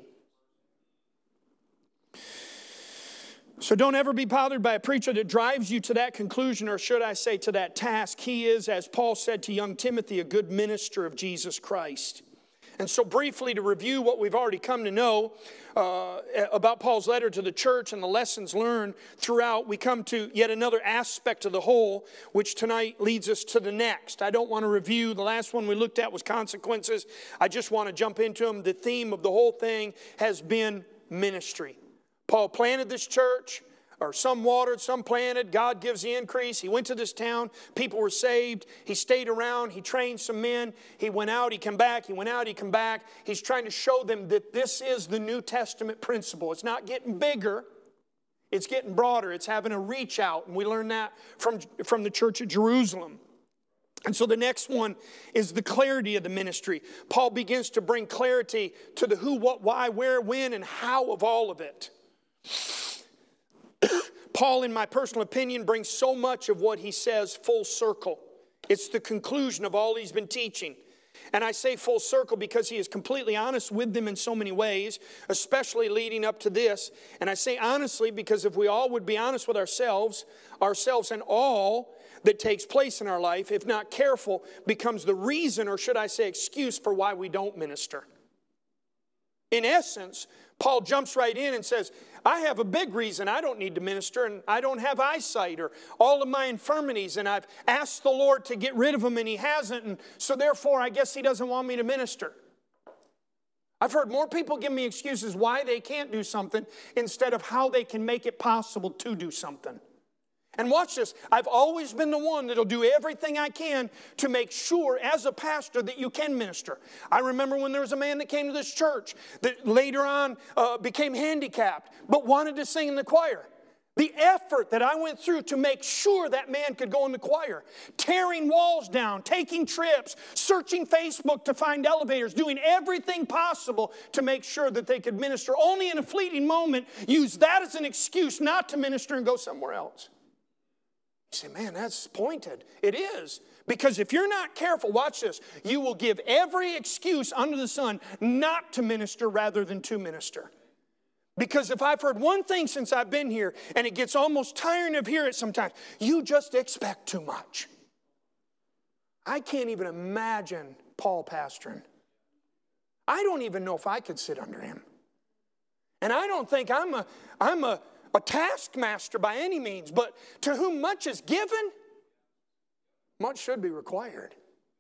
So don't ever be bothered by a preacher that drives you to that conclusion, or should I say to that task. He is, as Paul said to young Timothy, a good minister of Jesus Christ. And so briefly to review what we've already come to know about Paul's letter to the church and the lessons learned throughout, we come to yet another aspect of the whole, which tonight leads us to the next. I don't want to review. The last one we looked at was consequences. I just want to jump into them. The theme of the whole thing has been ministry. Paul planted this church, or some watered, some planted. God gives the increase. He went to this town. People were saved. He stayed around. He trained some men. He went out. He came back. He went out. He came back. He's trying to show them that this is the New Testament principle. It's not getting bigger. It's getting broader. It's having a reach out. And we learned that from the church at Jerusalem. And so the next one is the clarity of the ministry. Paul begins to bring clarity to the who, what, why, where, when, and how of all of it. Paul, in my personal opinion, brings so much of what he says full circle. It's the conclusion of all he's been teaching. And I say full circle because he is completely honest with them in so many ways, especially leading up to this. And I say honestly because if we all would be honest with ourselves and all that takes place in our life, if not careful, becomes the reason, or should I say excuse, for why we don't minister. In essence, Paul jumps right in and says, I have a big reason I don't need to minister, and I don't have eyesight or all of my infirmities, and I've asked the Lord to get rid of them and he hasn't, and so therefore I guess he doesn't want me to minister. I've heard more people give me excuses why they can't do something instead of how they can make it possible to do something. And watch this, I've always been the one that'll do everything I can to make sure as a pastor that you can minister. I remember when there was a man that came to this church that later on became handicapped but wanted to sing in the choir. The effort that I went through to make sure that man could go in the choir, tearing walls down, taking trips, searching Facebook to find elevators, doing everything possible to make sure that they could minister, only in a fleeting moment use that as an excuse not to minister and go somewhere else. You say, man, that's pointed. It is. Because if you're not careful, watch this, you will give every excuse under the sun not to minister rather than to minister. Because if I've heard one thing since I've been here, and it gets almost tiring of hearing it sometimes, you just expect too much. I can't even imagine Paul pastoring. I don't even know if I could sit under him. And I don't think I'm a taskmaster by any means, but to whom much is given, much should be required.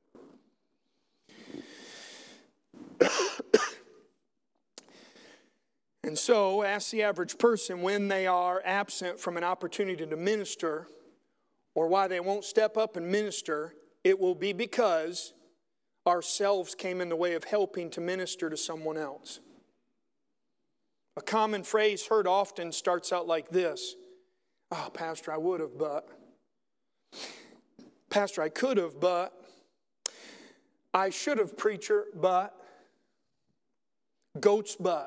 And so, ask the average person when they are absent from an opportunity to minister, or why they won't step up and minister, it will be because ourselves came in the way of helping to minister to someone else. A common phrase heard often starts out like this. Oh, Pastor, I would have, but. Pastor, I could have, but. I should have, preacher, but. Goats, but.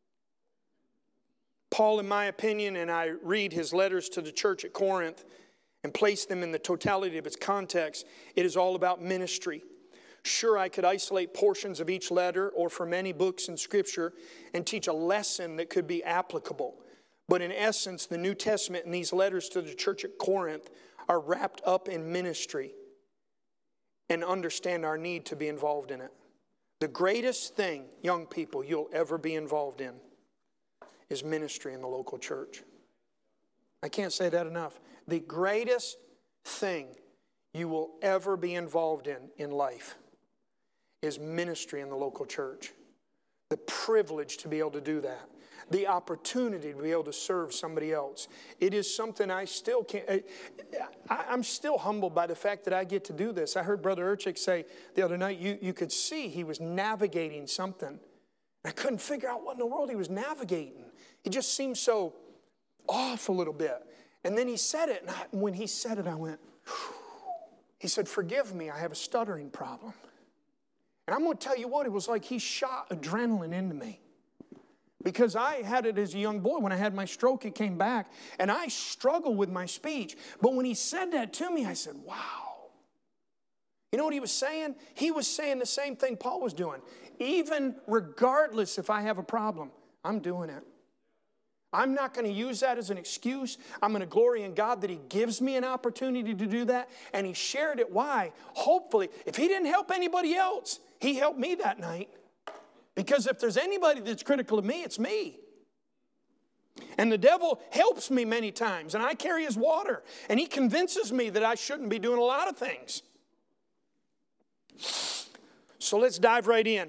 Paul, in my opinion, and I read his letters to the church at Corinth and place them in the totality of its context, it is all about ministry. Sure, I could isolate portions of each letter or from many books in Scripture and teach a lesson that could be applicable. But in essence, the New Testament and these letters to the church at Corinth are wrapped up in ministry and understand our need to be involved in it. The greatest thing, young people, you'll ever be involved in is ministry in the local church. I can't say that enough. The greatest thing you will ever be involved in life is ministry in the local church. The privilege to be able to do that. The opportunity to be able to serve somebody else. It is something I still can't. I'm still humbled by the fact that I get to do this. I heard Brother Urchik say the other night, you could see he was navigating something. I couldn't figure out what in the world he was navigating. He just seemed so off a little bit. And then he said it, and when he said it, I went, whew. He said, forgive me, I have a stuttering problem. And I'm going to tell you what, it was like he shot adrenaline into me. Because I had it as a young boy. When I had my stroke, it came back. And I struggled with my speech. But when he said that to me, I said, wow. You know what he was saying? He was saying the same thing Paul was doing. Even regardless if I have a problem, I'm doing it. I'm not going to use that as an excuse. I'm going to glory in God that He gives me an opportunity to do that. And He shared it. Why? Hopefully, if He didn't help anybody else, He helped me that night. Because if there's anybody that's critical of me, it's me. And the devil helps me many times. And I carry his water. And he convinces me that I shouldn't be doing a lot of things. So let's dive right in.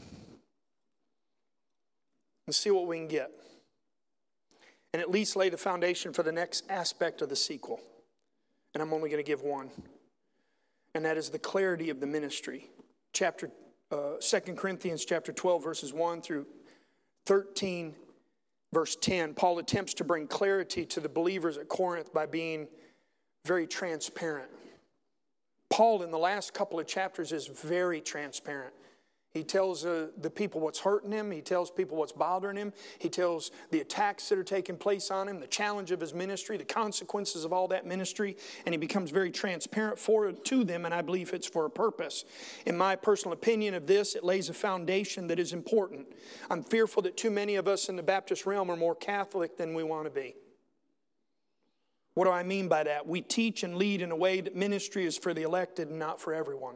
And see what we can get. And at least lay the foundation for the next aspect of the sequel. And I'm only going to give one. And that is the clarity of the ministry. 2 Corinthians chapter 12, verses 1 through 13, verse 10. Paul attempts to bring clarity to the believers at Corinth by being very transparent. Paul, in the last couple of chapters, is very transparent. He tells the people what's hurting him. He tells people what's bothering him. He tells the attacks that are taking place on him, the challenge of his ministry, the consequences of all that ministry, and he becomes very transparent to them, and I believe it's for a purpose. In my personal opinion of this, it lays a foundation that is important. I'm fearful that too many of us in the Baptist realm are more Catholic than we want to be. What do I mean by that? We teach and lead in a way that ministry is for the elected and not for everyone.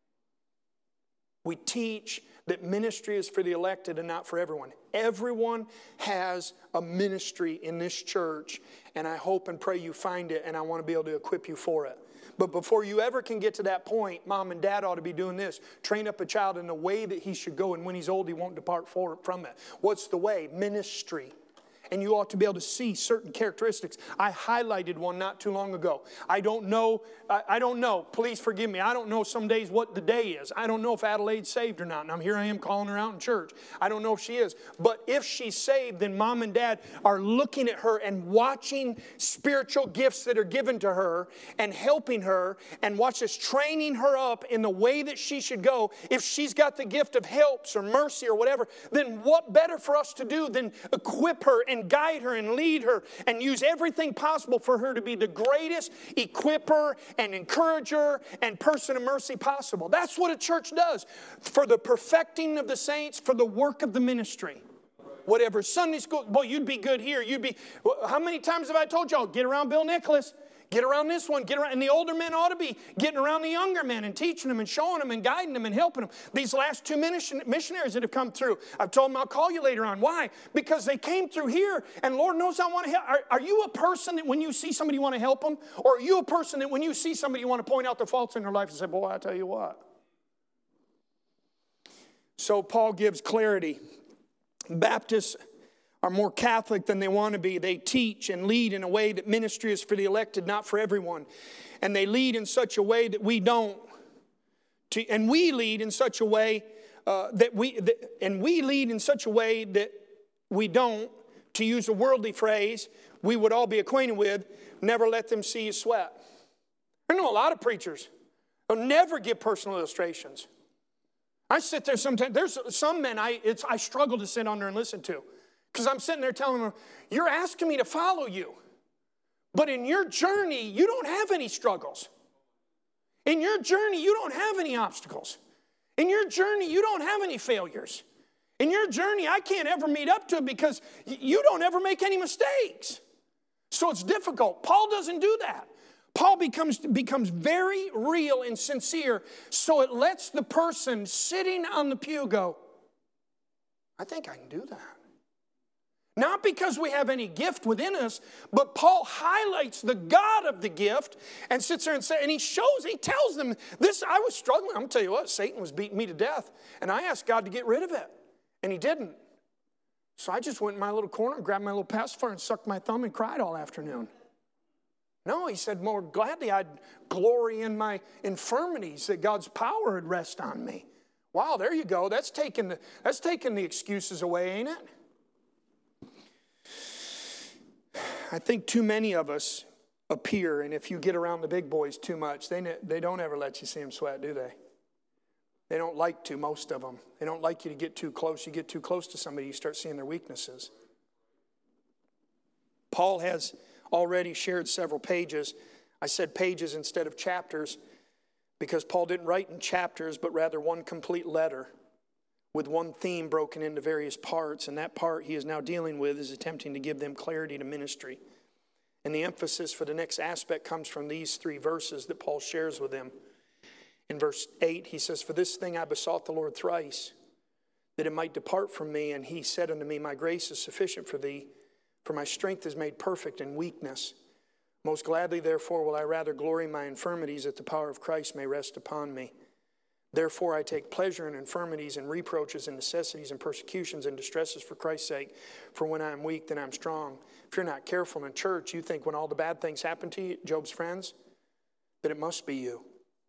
We teach that ministry is for the elected and not for everyone. Everyone has a ministry in this church, and I hope and pray you find it, and I want to be able to equip you for it. But before you ever can get to that point, mom and dad ought to be doing this. Train up a child in the way that he should go, and when he's old, he won't depart from it. What's the way? Ministry. And you ought to be able to see certain characteristics. I highlighted one not too long ago. I don't know. Please forgive me. I don't know some days what the day is. I don't know if Adelaide's saved or not. And here I am calling her out in church. I don't know if she is. But if she's saved, then mom and dad are looking at her and watching spiritual gifts that are given to her and helping her, and watch us training her up in the way that she should go. If she's got the gift of helps or mercy or whatever, then what better for us to do than equip her and guide her and lead her and use everything possible for her to be the greatest equipper and encourager and person of mercy possible. That's what a church does for the perfecting of the saints, for the work of the ministry. Whatever Sunday school, boy, you'd be good here. How many times have I told y'all, get around Bill Nicholas? Get around this one, get around, and the older men ought to be getting around the younger men and teaching them and showing them and guiding them and helping them. These last two missionaries that have come through, I've told them I'll call you later on. Why? Because they came through here, and Lord knows I want to help. Are you a person that when you see somebody you want to help them? Or are you a person that when you see somebody you want to point out the faults in their life and say, boy, I tell you what. So Paul gives clarity. Baptists are more Catholic than they want to be. They teach and lead in a way that ministry is for the elected, not for everyone. And they lead in such a way that we don't. And we lead in such a way that we don't, to use a worldly phrase, we would all be acquainted with, never let them see you sweat. I know a lot of preachers who never give personal illustrations. I sit there sometimes. There's some men I struggle to sit under and listen to. Because I'm sitting there telling them, you're asking me to follow you. But in your journey, you don't have any struggles. In your journey, you don't have any obstacles. In your journey, you don't have any failures. In your journey, I can't ever meet up to it because you don't ever make any mistakes. So it's difficult. Paul doesn't do that. Paul becomes very real and sincere, so it lets the person sitting on the pew go, I think I can do that. Not because we have any gift within us, but Paul highlights the God of the gift and sits there and he tells them, this, I was struggling. I'm going to tell you what, Satan was beating me to death. And I asked God to get rid of it. And he didn't. So I just went in my little corner, grabbed my little pacifier and sucked my thumb and cried all afternoon. No, he said, more gladly I'd glory in my infirmities, that God's power would rest on me. Wow, there you go. That's taking the excuses away, ain't it? I think too many of us appear, and if you get around the big boys too much, they don't ever let you see them sweat, do they? They don't like to, most of them. They don't like you to get too close. You get too close to somebody, you start seeing their weaknesses. Paul has already shared several pages. I said pages instead of chapters because Paul didn't write in chapters, but rather one complete letter with one theme broken into various parts, and that part he is now dealing with is attempting to give them clarity to ministry. And the emphasis for the next aspect comes from these 3 verses that Paul shares with them. In verse 8, he says, for this thing I besought the Lord thrice, that it might depart from me. And he said unto me, my grace is sufficient for thee, for my strength is made perfect in weakness. Most gladly, therefore, will I rather glory in my infirmities, that the power of Christ may rest upon me. Therefore, I take pleasure in infirmities and reproaches and necessities and persecutions and distresses for Christ's sake. For when I am weak, then I'm strong. If you're not careful in church, you think when all the bad things happen to you, Job's friends, that it must be you.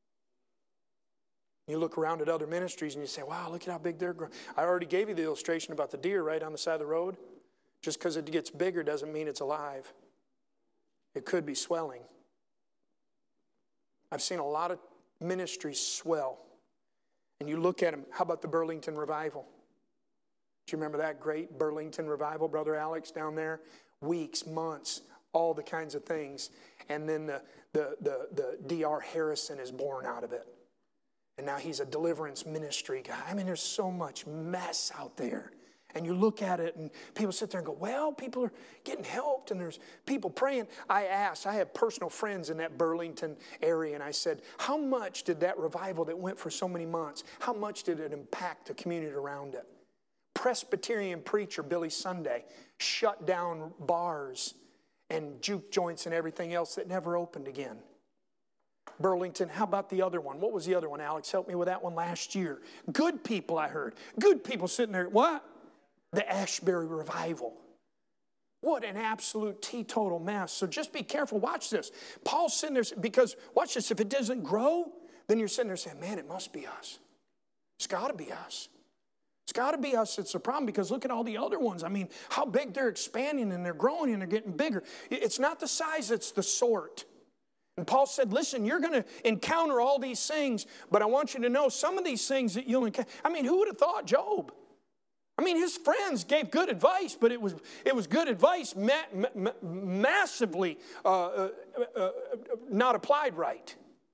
You look around at other ministries and you say, wow, look at how big they're growing. I already gave you the illustration about the deer right on the side of the road. Just because it gets bigger doesn't mean it's alive. It could be swelling. I've seen a lot of ministries swell. And you look at them, how about the Burlington Revival? Do you remember that great Burlington Revival, Brother Alex, down there? Weeks, months, all the kinds of things. And then the D.R. Harrison is born out of it. And now he's a deliverance ministry guy. I mean, there's so much mess out there. And you look at it and people sit there and go, well, people are getting helped and there's people praying. I have personal friends in that Burlington area, and I said, how much did that revival that went for so many months, how much did it impact the community around it? Presbyterian preacher Billy Sunday shut down bars and juke joints and everything else that never opened again. Burlington, how about the other one? What was the other one, Alex? Help me with that one last year. Good people, I heard. Good people sitting there. What? The Ashbury Revival. What an absolute teetotal mess. So just be careful. Watch this. Paul's sitting there because, watch this, if it doesn't grow, then you're sitting there saying, man, it must be us. It's got to be us. It's got to be us that's the problem, because look at all the other ones. I mean, how big they're expanding and they're growing and they're getting bigger. It's not the size, it's the sort. And Paul said, listen, you're going to encounter all these things, but I want you to know some of these things that you'll encounter. I mean, who would have thought Job? I mean, his friends gave good advice, but it was good advice massively not applied right.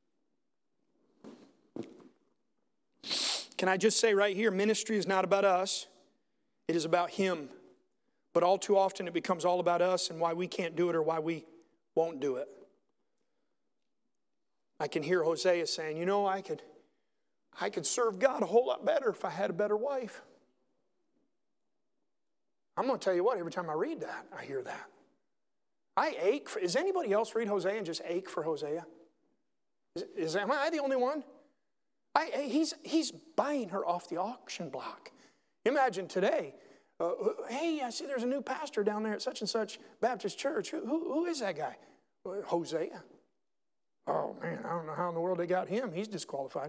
Can I just say right here, ministry is not about us. It is about Him. But all too often it becomes all about us and why we can't do it or why we won't do it. I can hear Hosea saying, you know, I could serve God a whole lot better if I had a better wife. I'm going to tell you what, every time I read that, I hear that. I ache for, does anybody else read Hosea and just ache for Hosea? Am I the only one? He's buying her off the auction block. Imagine today, hey, I see there's a new pastor down there at such and such Baptist church. Who is that guy? Hosea. Oh, man, I don't know how in the world they got him. He's disqualified.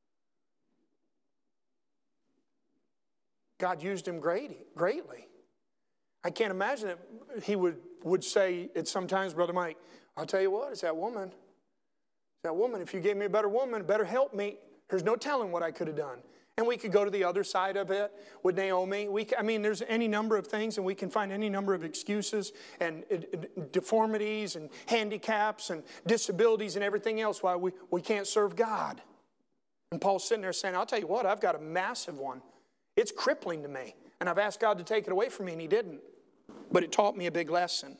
God used him greatly. I can't imagine that he would say it sometimes, Brother Mike, I'll tell you what, it's that woman. It's that woman. If you gave me a better woman, better help me, there's no telling what I could have done. And we could go to the other side of it with Naomi. There's any number of things, and we can find any number of excuses and deformities and handicaps and disabilities and everything else why we can't serve God. And Paul's sitting there saying, I'll tell you what, I've got a massive one. It's crippling to me. And I've asked God to take it away from me, and He didn't. But it taught me a big lesson.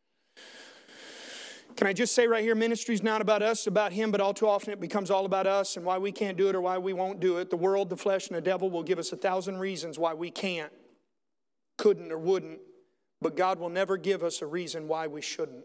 Can I just say right here, ministry is not about us, about Him, but all too often it becomes all about us and why we can't do it or why we won't do it. The world, the flesh, and the devil will give us 1,000 reasons why we can't, couldn't, or wouldn't. But God will never give us a reason why we shouldn't.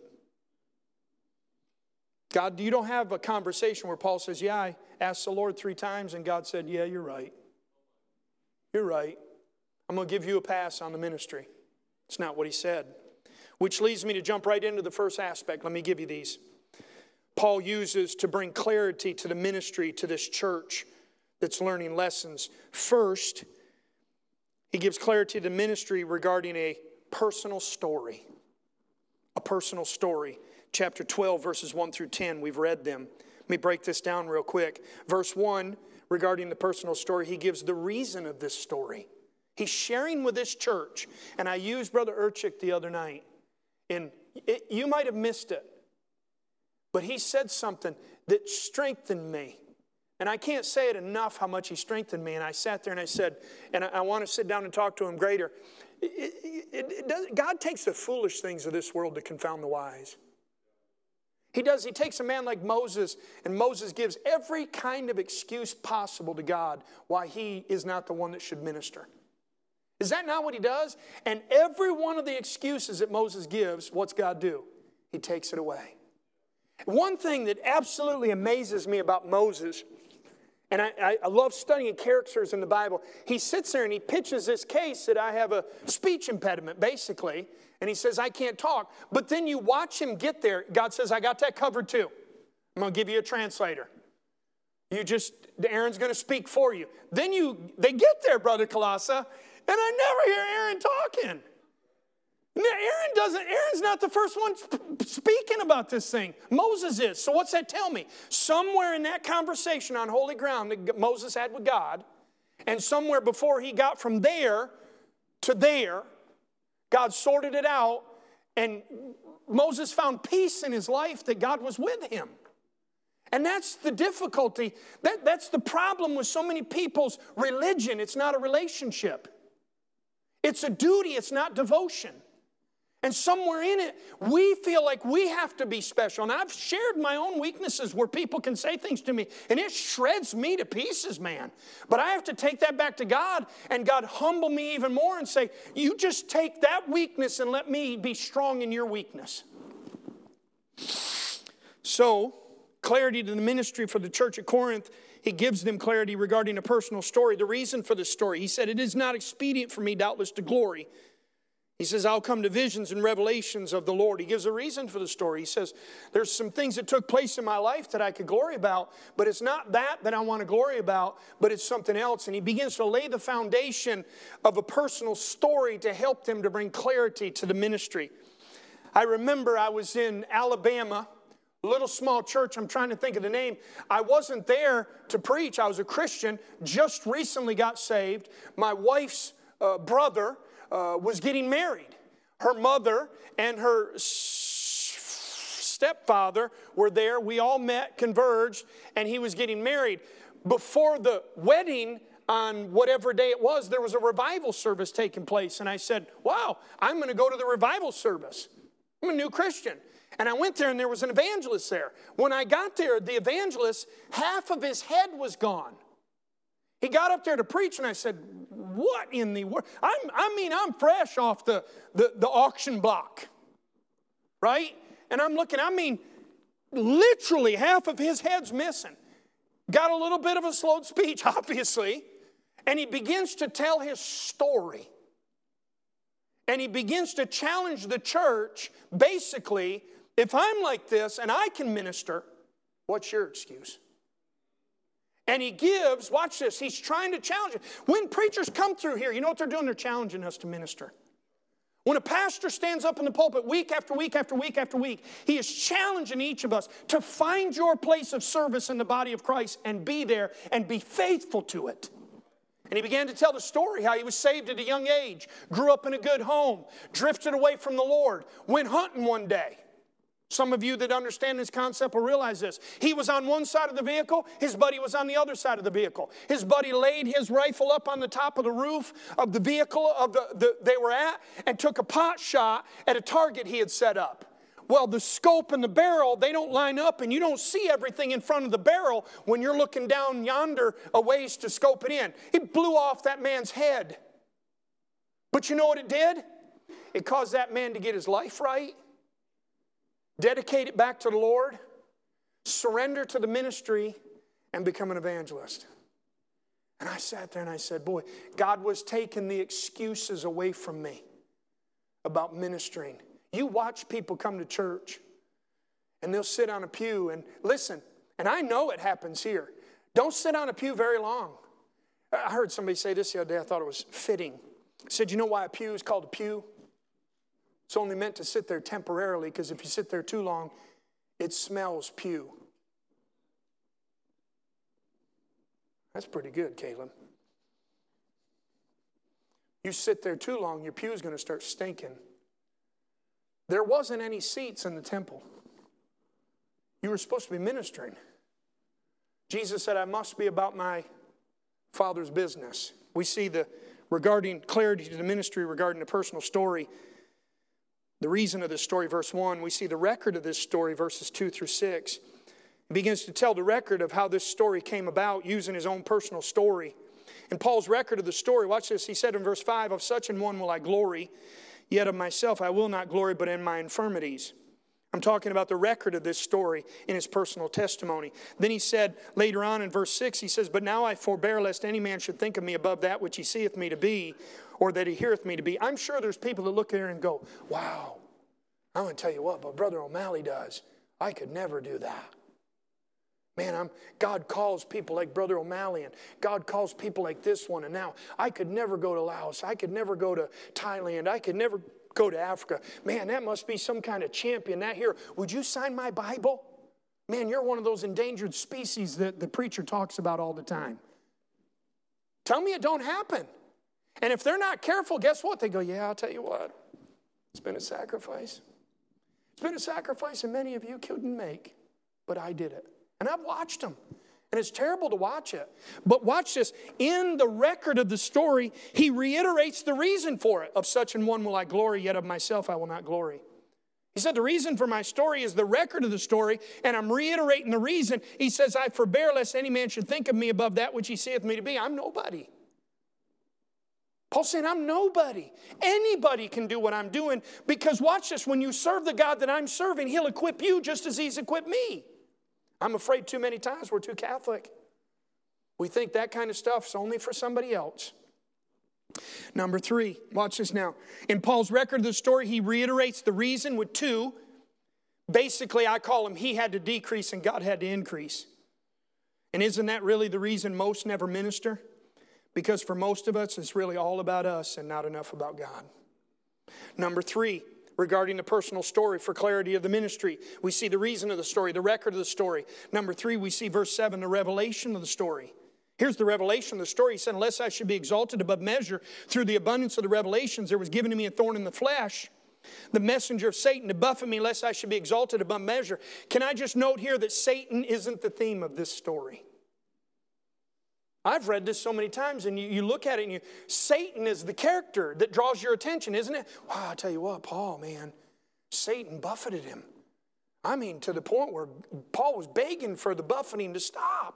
God, you don't have a conversation where Paul says, yeah, I asked the Lord 3 times, and God said, yeah, you're right. You're right. I'm going to give you a pass on the ministry. It's not what he said. Which leads me to jump right into the first aspect. Let me give you these. Paul uses to bring clarity to the ministry, to this church that's learning lessons. First, he gives clarity to the ministry regarding a personal story. A personal story. Chapter 12, verses 1 through 10, we've read them. Let me break this down real quick. Verse 1, regarding the personal story, he gives the reason of this story. He's sharing with this church. And I used Brother Urchik the other night. And you might have missed it. But he said something that strengthened me. And I can't say it enough how much he strengthened me. And I sat there and I said, and I want to sit down and talk to him greater. God takes the foolish things of this world to confound the wise. He does. He takes a man like Moses, and Moses gives every kind of excuse possible to God why he is not the one that should minister. Is that not what he does? And every one of the excuses that Moses gives, what's God do? He takes it away. One thing that absolutely amazes me about Moses, and I love studying characters in the Bible, he sits there and he pitches this case that I have a speech impediment, basically, and he says, I can't talk. But then you watch him get there. God says, I got that covered too. I'm going to give you a translator. Aaron's going to speak for you. Then they get there, Brother Kalasa, and I never hear Aaron talking. Aaron's not the first one speaking about this thing. Moses is. So what's that tell me? Somewhere in that conversation on holy ground that Moses had with God, and somewhere before he got from there to there, God sorted it out, and Moses found peace in his life that God was with him. And that's the difficulty. That's the problem with so many people's religion. It's not a relationship. It's a duty. It's not devotion. And somewhere in it, we feel like we have to be special. And I've shared my own weaknesses where people can say things to me, and it shreds me to pieces, man. But I have to take that back to God, and God humble me even more and say, you just take that weakness and let me be strong in your weakness. So, clarity to the ministry for the church at Corinth, he gives them clarity regarding a personal story. The reason for this story, he said, it is not expedient for me, doubtless, to glory. He says, I'll come to visions and revelations of the Lord. He gives a reason for the story. He says, there's some things that took place in my life that I could glory about, but it's not that I want to glory about, but it's something else. And he begins to lay the foundation of a personal story to help them to bring clarity to the ministry. I remember I was in Alabama, a little small church. I'm trying to think of the name. I wasn't there to preach. I was a Christian, just recently got saved. My wife's brother was getting married. Her mother and her stepfather were there. We all met, converged, and he was getting married. Before the wedding, on whatever day it was, there was a revival service taking place. And I said, wow, I'm going to go to the revival service. I'm a new Christian. And I went there, and there was an evangelist there. When I got there, the evangelist, half of his head was gone. He got up there to preach, and I said, what in the world? I'm fresh off the auction block, right? And I'm looking, literally half of his head's missing. Got a little bit of a slowed speech, obviously. And he begins to tell his story. And he begins to challenge the church, basically, if I'm like this and I can minister, what's your excuse? And he gives, watch this, he's trying to challenge it. When preachers come through here, you know what they're doing? They're challenging us to minister. When a pastor stands up in the pulpit week after week after week after week, he is challenging each of us to find your place of service in the body of Christ and be there and be faithful to it. And he began to tell the story how he was saved at a young age, grew up in a good home, drifted away from the Lord, went hunting one day. Some of you that understand this concept will realize this. He was on one side of the vehicle. His buddy was on the other side of the vehicle. His buddy laid his rifle up on the top of the roof of the vehicle they were at and took a pot shot at a target he had set up. Well, the scope and the barrel, they don't line up, and you don't see everything in front of the barrel when you're looking down yonder a ways to scope it in. It blew off that man's head. But you know what it did? It caused that man to get his life right, dedicate it back to the Lord, surrender to the ministry, and become an evangelist. And I sat there and I said, boy, God was taking the excuses away from me about ministering. You watch people come to church, and they'll sit on a pew and listen, and I know it happens here. Don't sit on a pew very long. I heard somebody say this the other day. I thought it was fitting. I said, you know why a pew is called a pew? It's only meant to sit there temporarily, because if you sit there too long, it smells pew. That's pretty good, Caleb. You sit there too long, your pew is going to start stinking. There wasn't any seats in the temple. You were supposed to be ministering. Jesus said, I must be about my Father's business. We see regarding clarity to the ministry, regarding the personal story. The reason of this story, verse 1, we see the record of this story, verses 2 through 6. He begins to tell the record of how this story came about using his own personal story. In Paul's record of the story, watch this. He said in verse 5, of such an one will I glory, yet of myself I will not glory, but in my infirmities. I'm talking about the record of this story in his personal testimony. Then he said later on in verse 6, he says, but now I forbear lest any man should think of me above that which he seeth me to be, or that he heareth me to be. I'm sure there's people that look there and go, wow, I'm going to tell you what Brother O'Malley does. I could never do that. Man, God calls people like Brother O'Malley, and God calls people like this one, and now I could never go to Laos. I could never go to Thailand. I could never go to Africa. Man, that must be some kind of champion. That here, would you sign my Bible? Man, you're one of those endangered species that the preacher talks about all the time. Tell me it don't happen. And if they're not careful, guess what? They go, yeah, I'll tell you what. It's been a sacrifice. It's been a sacrifice that many of you couldn't make, but I did it. And I've watched them. And it's terrible to watch it. But watch this. In the record of the story, he reiterates the reason for it. Of such an one will I glory, yet of myself I will not glory. He said the reason for my story is the record of the story, and I'm reiterating the reason. He says, I forbear lest any man should think of me above that which he saith me to be. I'm nobody. Paul's saying, I'm nobody. Anybody can do what I'm doing, because watch this. When you serve the God that I'm serving, he'll equip you just as he's equipped me. I'm afraid too many times we're too Catholic. We think that kind of stuff is only for somebody else. Number 3, watch this now. In Paul's record of the story, he reiterates the reason with 2. Basically, I call him, he had to decrease and God had to increase. And isn't that really the reason most never minister? Because for most of us, it's really all about us and not enough about God. Number 3, regarding the personal story for clarity of the ministry, we see the reason of the story, the record of the story. Number 3, we see verse 7, the revelation of the story. Here's the revelation of the story. He said, unless I should be exalted above measure through the abundance of the revelations, there was given to me a thorn in the flesh, the messenger of Satan to buffet me, lest I should be exalted above measure. Can I just note here that Satan isn't the theme of this story? I've read this so many times, and you look at it, and Satan is the character that draws your attention, isn't it? Wow, I'll tell you what, Paul, man, Satan buffeted him. I mean, to the point where Paul was begging for the buffeting to stop.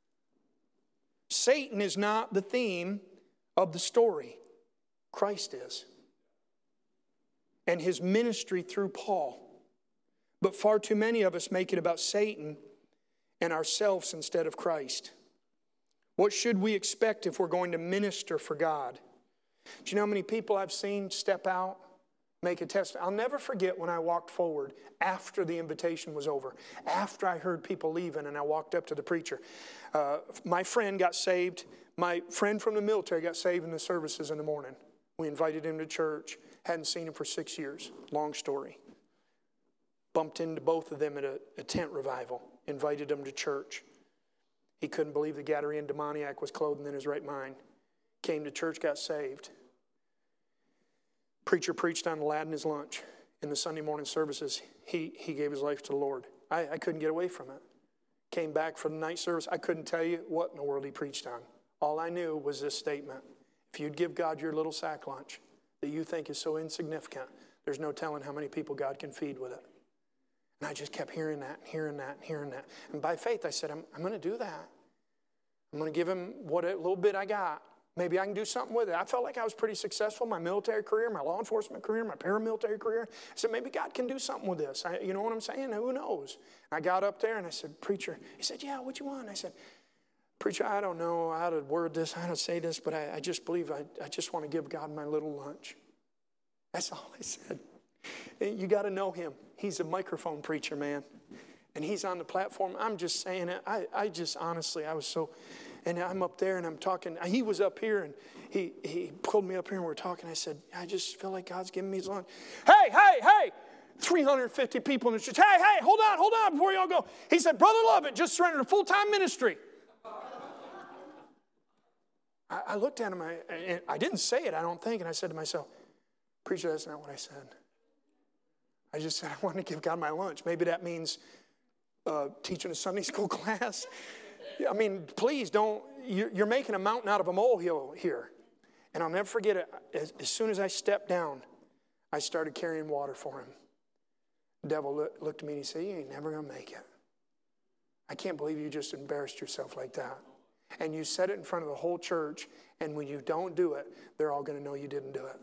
Satan is not the theme of the story. Christ is. And his ministry through Paul. But far too many of us make it about Satan and ourselves instead of Christ. What should we expect if we're going to minister for God? Do you know how many people I've seen step out, make a testimony? I'll never forget when I walked forward after the invitation was over, after I heard people leaving and I walked up to the preacher. My friend got saved. My friend from the military got saved in the services in the morning. We invited him to church. Hadn't seen him for 6 years. Long story. Bumped into both of them at a tent revival. Invited them to church. He couldn't believe the Gadarene demoniac was clothed in his right mind. Came to church, got saved. Preacher preached on Aladdin his lunch. In the Sunday morning services, he gave his life to the Lord. I couldn't get away from it. Came back for the night service. I couldn't tell you what in the world he preached on. All I knew was this statement. If you'd give God your little sack lunch that you think is so insignificant, there's no telling how many people God can feed with it. And I just kept hearing that and hearing that and hearing that. And by faith, I said, I'm going to do that. I'm going to give him what a little bit I got. Maybe I can do something with it. I felt like I was pretty successful in my military career, my law enforcement career, my paramilitary career. I said, maybe God can do something with this. You know what I'm saying? Who knows? I got up there and I said, preacher. He said, yeah, what you want? I said, preacher, I don't know how to word this, how to say this, but I just believe I just want to give God my little lunch. That's all I said. You got to know him. He's a microphone preacher, man. And he's on the platform. I'm just saying it. I just honestly, I was so... And I'm up there and I'm talking. He was up here and he pulled me up here and we're talking. I said, I just feel like God's giving me his lunch. Hey. 350 people in the church. Hey, hold on before y'all go. He said, Brother Lovett just surrendered a full-time ministry. I looked at him. I didn't say it, I don't think. And I said to myself, preacher, that's not what I said. I just said I wanted to give God my lunch. Maybe that means teaching a Sunday school class. I mean, please don't, you're making a mountain out of a molehill here. And I'll never forget it. As soon as I stepped down, I started carrying water for him. The devil looked at me and he said, you ain't never going to make it. I can't believe you just embarrassed yourself like that. And you said it in front of the whole church, and when you don't do it, they're all going to know you didn't do it.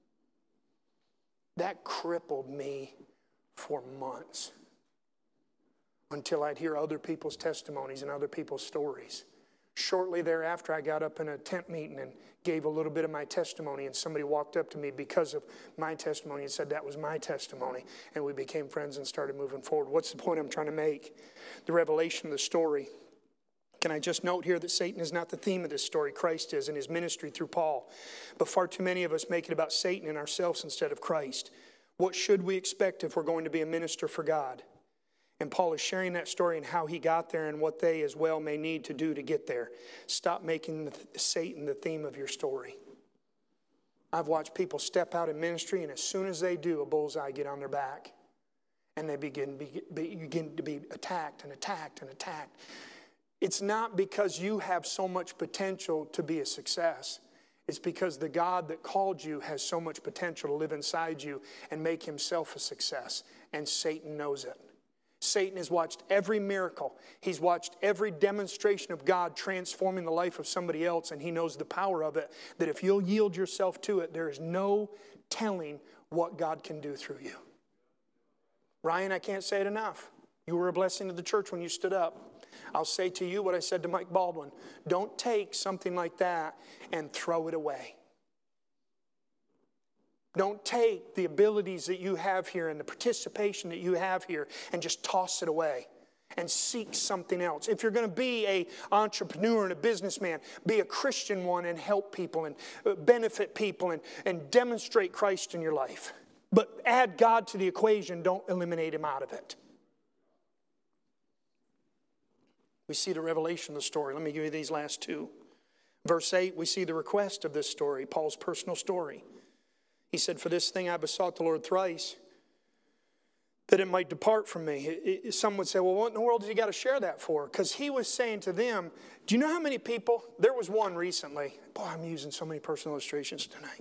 That crippled me for months. Until I'd hear other people's testimonies and other people's stories. Shortly thereafter, I got up in a tent meeting and gave a little bit of my testimony, and somebody walked up to me because of my testimony and said that was my testimony, and we became friends and started moving forward. What's the point I'm trying to make? The revelation of the story Can I just note here that Satan is not the theme of this story. Christ is in his ministry through Paul. But far too many of us make it about Satan and ourselves instead of Christ. What should we expect if we're going to be a minister for God? And Paul is sharing that story and how he got there and what they as well may need to do to get there. Stop making Satan the theme of your story. I've watched people step out in ministry, and as soon as they do, a bullseye get on their back. And they begin to be attacked and attacked and attacked. It's not because you have so much potential to be a success. It's because the God that called you has so much potential to live inside you and make himself a success. And Satan knows it. Satan has watched every miracle. He's watched every demonstration of God transforming the life of somebody else, and he knows the power of it, that if you'll yield yourself to it, there is no telling what God can do through you. Ryan, I can't say it enough. You were a blessing to the church when you stood up. I'll say to you what I said to Mike Baldwin. Don't take something like that and throw it away. Don't take the abilities that you have here and the participation that you have here and just toss it away and seek something else. If you're going to be an entrepreneur and a businessman, be a Christian one and help people and benefit people and demonstrate Christ in your life. But add God to the equation, don't eliminate him out of it. We see the revelation of the story. Let me give you these last two. Verse 8, we see the request of this story, Paul's personal story. He said, "For this thing I besought the Lord thrice, that it might depart from me." Some would say, well, what in the world did you got to share that for? Because he was saying to them, do you know how many people? There was one recently. Boy, I'm using so many personal illustrations tonight.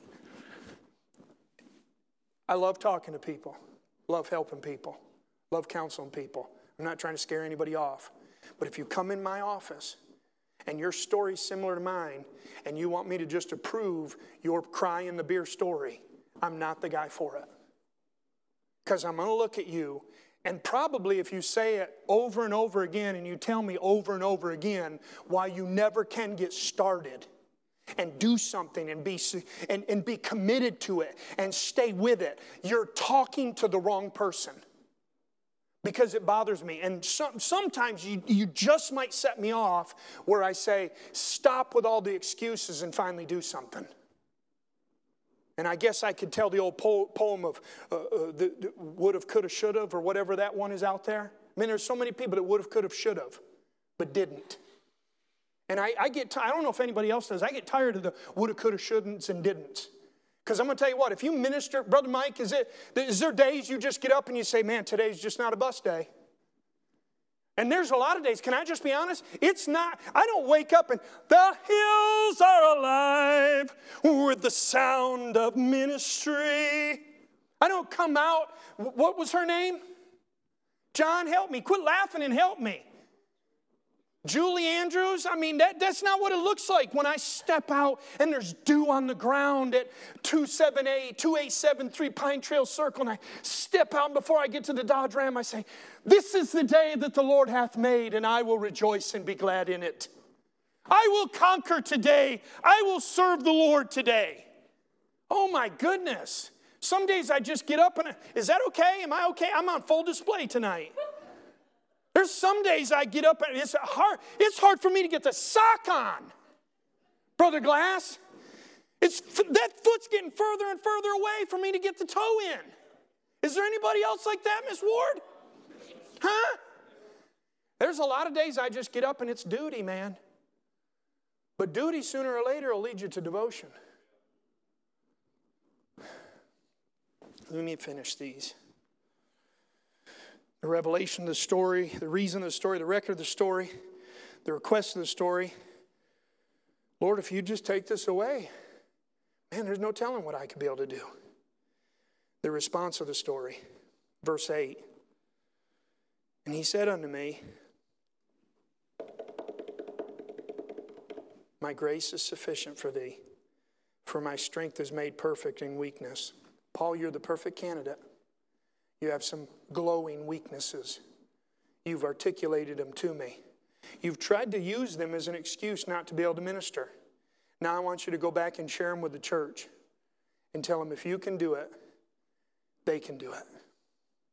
I love talking to people, love helping people, love counseling people. I'm not trying to scare anybody off. But if you come in my office and your story's similar to mine and you want me to just approve your cry in the beer story, I'm not the guy for it. Because I'm going to look at you, and probably if you say it over and over again and you tell me over and over again why you never can get started and do something and be committed to it and stay with it, you're talking to the wrong person. Because it bothers me. And sometimes you just might set me off where I say, stop with all the excuses and finally do something. And I guess I could tell the old poem of the would have, could have, should have, or whatever that one is out there. I mean, there's so many people that would have, could have, should have, but didn't. And I don't know if anybody else does, I get tired of the would have, could have, shouldn'ts, and didn't. Because I'm going to tell you what, if you minister, Brother Mike, is there days you just get up and you say, man, today's just not a bus day? And there's a lot of days, can I just be honest? It's not, I don't wake up and the hills are alive with the sound of ministry. I don't come out, what was her name? John, help me. Quit laughing and help me. Julie Andrews, I mean, that's not what it looks like when I step out and there's dew on the ground at 2873 Pine Trail Circle, and I step out, and before I get to the Dodge Ram, I say, this is the day that the Lord hath made, and I will rejoice and be glad in it. I will conquer today. I will serve the Lord today. Oh my goodness. Some days I just get up and, is that okay? Am I okay? I'm on full display tonight. There's some days I get up and it's hard for me to get the sock on. Brother Glass, that foot's getting further and further away for me to get the toe in. Is there anybody else like that, Miss Ward? Huh? There's a lot of days I just get up and it's duty, man. But duty sooner or later will lead you to devotion. Let me finish these. The revelation of the story, the reason of the story, the record of the story, the request of the story. Lord, if you just take this away, man, there's no telling what I could be able to do. The response of the story, verse 8. And he said unto me, my grace is sufficient for thee, for my strength is made perfect in weakness. Paul, you're the perfect candidate. You have some glowing weaknesses. You've articulated them to me. You've tried to use them as an excuse not to be able to minister. Now I want you to go back and share them with the church and tell them if you can do it, they can do it.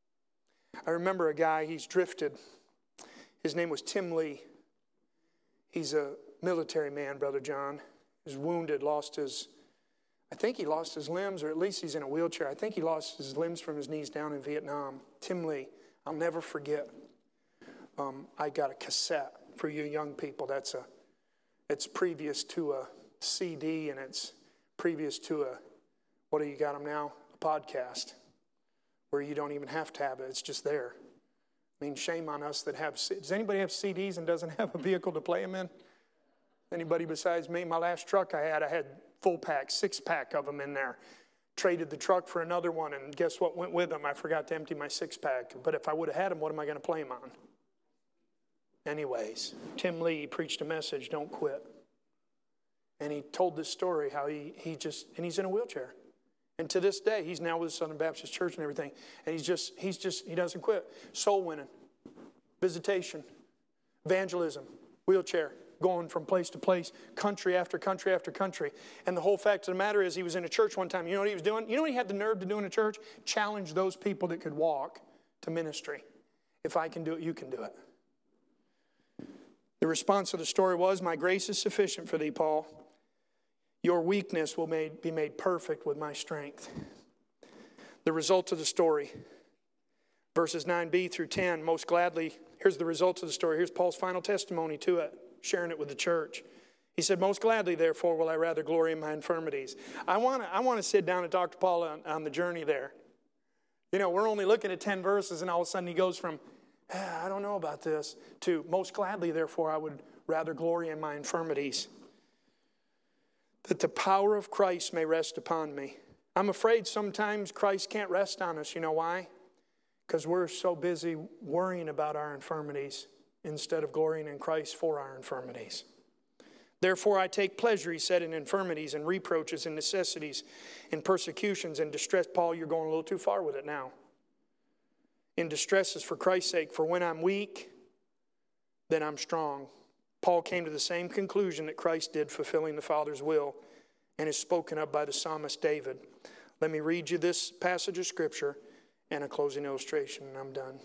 I remember a guy, he's drifted. His name was Tim Lee. He's a military man, Brother John. He was wounded, I think he lost his limbs, or at least he's in a wheelchair. I think he lost his limbs from his knees down in Vietnam. Tim Lee, I'll never forget. I got a cassette for you young people. It's previous to a CD, and it's previous to what do you got them now? A podcast, where you don't even have to have it. It's just there. I mean, shame on us that have. Does anybody have CDs and doesn't have a vehicle to play them in? Anybody besides me? My last truck I had full pack, 6-pack of them in there. Traded the truck for another one, and guess what went with them? I forgot to empty my 6-pack. But if I would have had them, what am I going to play them on? Anyways, Tim Lee preached a message, don't quit. And he told this story how and he's in a wheelchair. And to this day, he's now with Southern Baptist Church and everything. And he doesn't quit. Soul winning, visitation, evangelism, wheelchair, going from place to place, country after country after country. And the whole fact of the matter is he was in a church one time. You know what he was doing? You know what he had the nerve to do in a church? Challenge those people that could walk to ministry. If I can do it, you can do it. The response of the story was, my grace is sufficient for thee, Paul. Your weakness will be made perfect with my strength. The result of the story, verses 9b through 10, most gladly, here's the results of the story. Here's Paul's final testimony to it, sharing it with the church. He said, most gladly, therefore, will I rather glory in my infirmities. I want to sit down and talk to Paul on the journey there. You know, we're only looking at 10 verses, and all of a sudden he goes from, I don't know about this, to most gladly, therefore, I would rather glory in my infirmities, that the power of Christ may rest upon me. I'm afraid sometimes Christ can't rest on us. You know why? Because we're so busy worrying about our infirmities instead of glorying in Christ for our infirmities. Therefore I take pleasure, he said, in infirmities and reproaches and necessities and persecutions and distress. Paul, you're going a little too far with it now. In distresses for Christ's sake, for when I'm weak, then I'm strong. Paul came to the same conclusion that Christ did, fulfilling the Father's will, and is spoken of by the psalmist David. Let me read you this passage of Scripture and a closing illustration, and I'm done.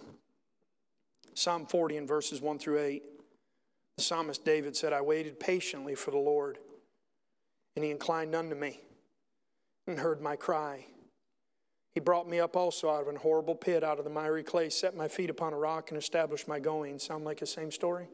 Psalm 40 and verses 1 through 8. The psalmist David said, I waited patiently for the Lord, and he inclined unto me and heard my cry. He brought me up also out of an horrible pit, out of the miry clay, set my feet upon a rock, and established my going. Sound like the same story?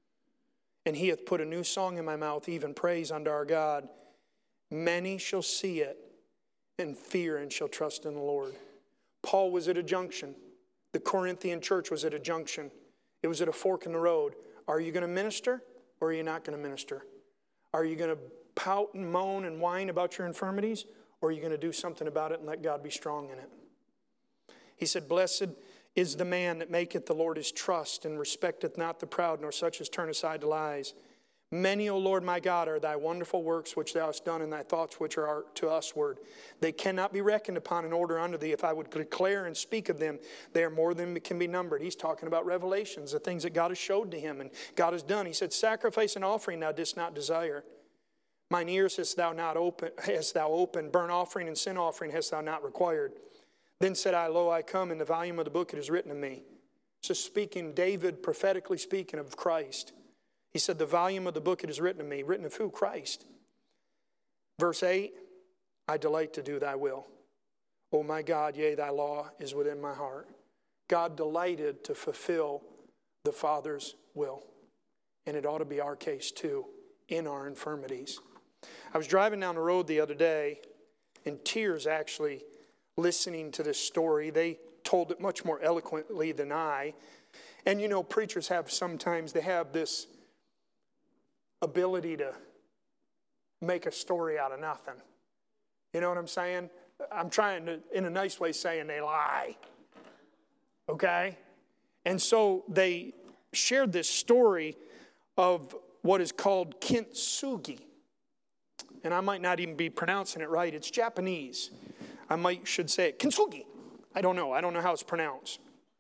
And he hath put a new song in my mouth, even praise unto our God. Many shall see it and fear and shall trust in the Lord. Paul was at a junction. The Corinthian church was at a junction. It was at a fork in the road. Are you going to minister or are you not going to minister? Are you going to pout and moan and whine about your infirmities, or are you going to do something about it and let God be strong in it? He said, blessed is the man that maketh the Lord his trust, and respecteth not the proud, nor such as turn aside to lies. Many, O Lord my God, are thy wonderful works which thou hast done, and thy thoughts which are to us word. They cannot be reckoned upon in order unto thee. If I would declare and speak of them, they are more than can be numbered. He's talking about revelations, the things that God has showed to him and God has done. He said, sacrifice and offering thou didst not desire. Mine ears hast thou opened, burnt offering and sin offering hast thou not required. Then said I, lo, I come, in the volume of the book it is written of me. So speaking, David prophetically speaking of Christ. He said, the volume of the book it is written of me. Written of who? Christ. Verse 8, I delight to do thy will. O my God, yea, thy law is within my heart. God delighted to fulfill the Father's will. And it ought to be our case too, in our infirmities. I was driving down the road the other day, in tears actually, listening to this story. They told it much more eloquently than I. And you know, preachers they have this ability to make a story out of nothing. You know what I'm saying? I'm trying to, in a nice way, saying they lie. Okay? And so they shared this story of what is called kintsugi. And I might not even be pronouncing it right. It's Japanese. Should say it. Kintsugi. I don't know how it's pronounced.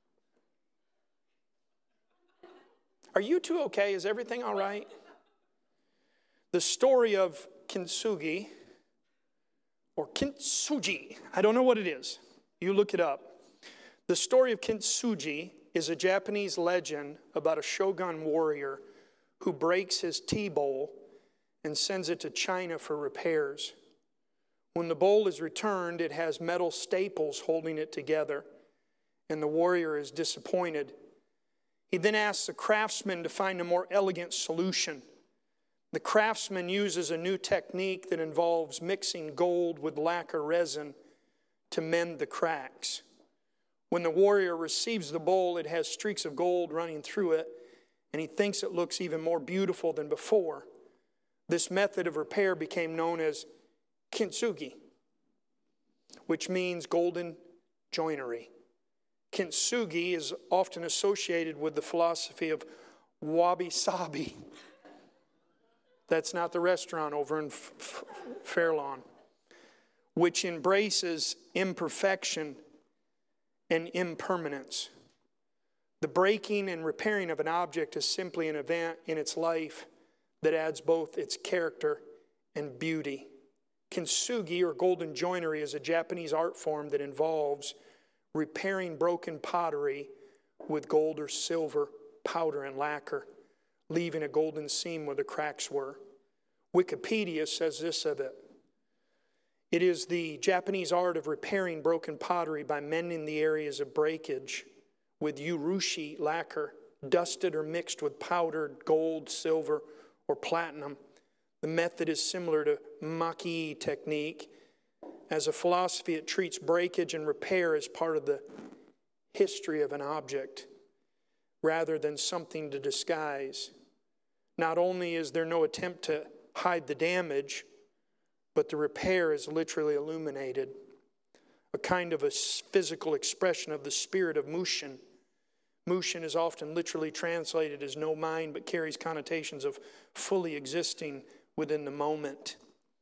Are you two okay? Is everything all right? The story of kintsugi, or kintsugi, I don't know what it is. You look it up. The story of kintsugi is a Japanese legend about a shogun warrior who breaks his tea bowl and sends it to China for repairs. When the bowl is returned, it has metal staples holding it together, and the warrior is disappointed. He then asks the craftsman to find a more elegant solution. The craftsman uses a new technique that involves mixing gold with lacquer resin to mend the cracks. When the warrior receives the bowl, it has streaks of gold running through it, and he thinks it looks even more beautiful than before. This method of repair became known as kintsugi, which means golden joinery. Kintsugi is often associated with the philosophy of wabi-sabi. That's not the restaurant over in Fairlawn, which embraces imperfection and impermanence. The breaking and repairing of an object is simply an event in its life that adds both its character and beauty. Kintsugi, or golden joinery, is a Japanese art form that involves repairing broken pottery with gold or silver, powder, and lacquer, leaving a golden seam where the cracks were. Wikipedia says this of it: it is the Japanese art of repairing broken pottery by mending the areas of breakage with urushi lacquer, dusted or mixed with powdered gold, silver, or platinum. The method is similar to maki technique. As a philosophy, it treats breakage and repair as part of the history of an object rather than something to disguise. Not only is there no attempt to hide the damage, but the repair is literally illuminated, a kind of a physical expression of the spirit of Mushin. Mushin is often literally translated as no mind, but carries connotations of fully existing within the moment,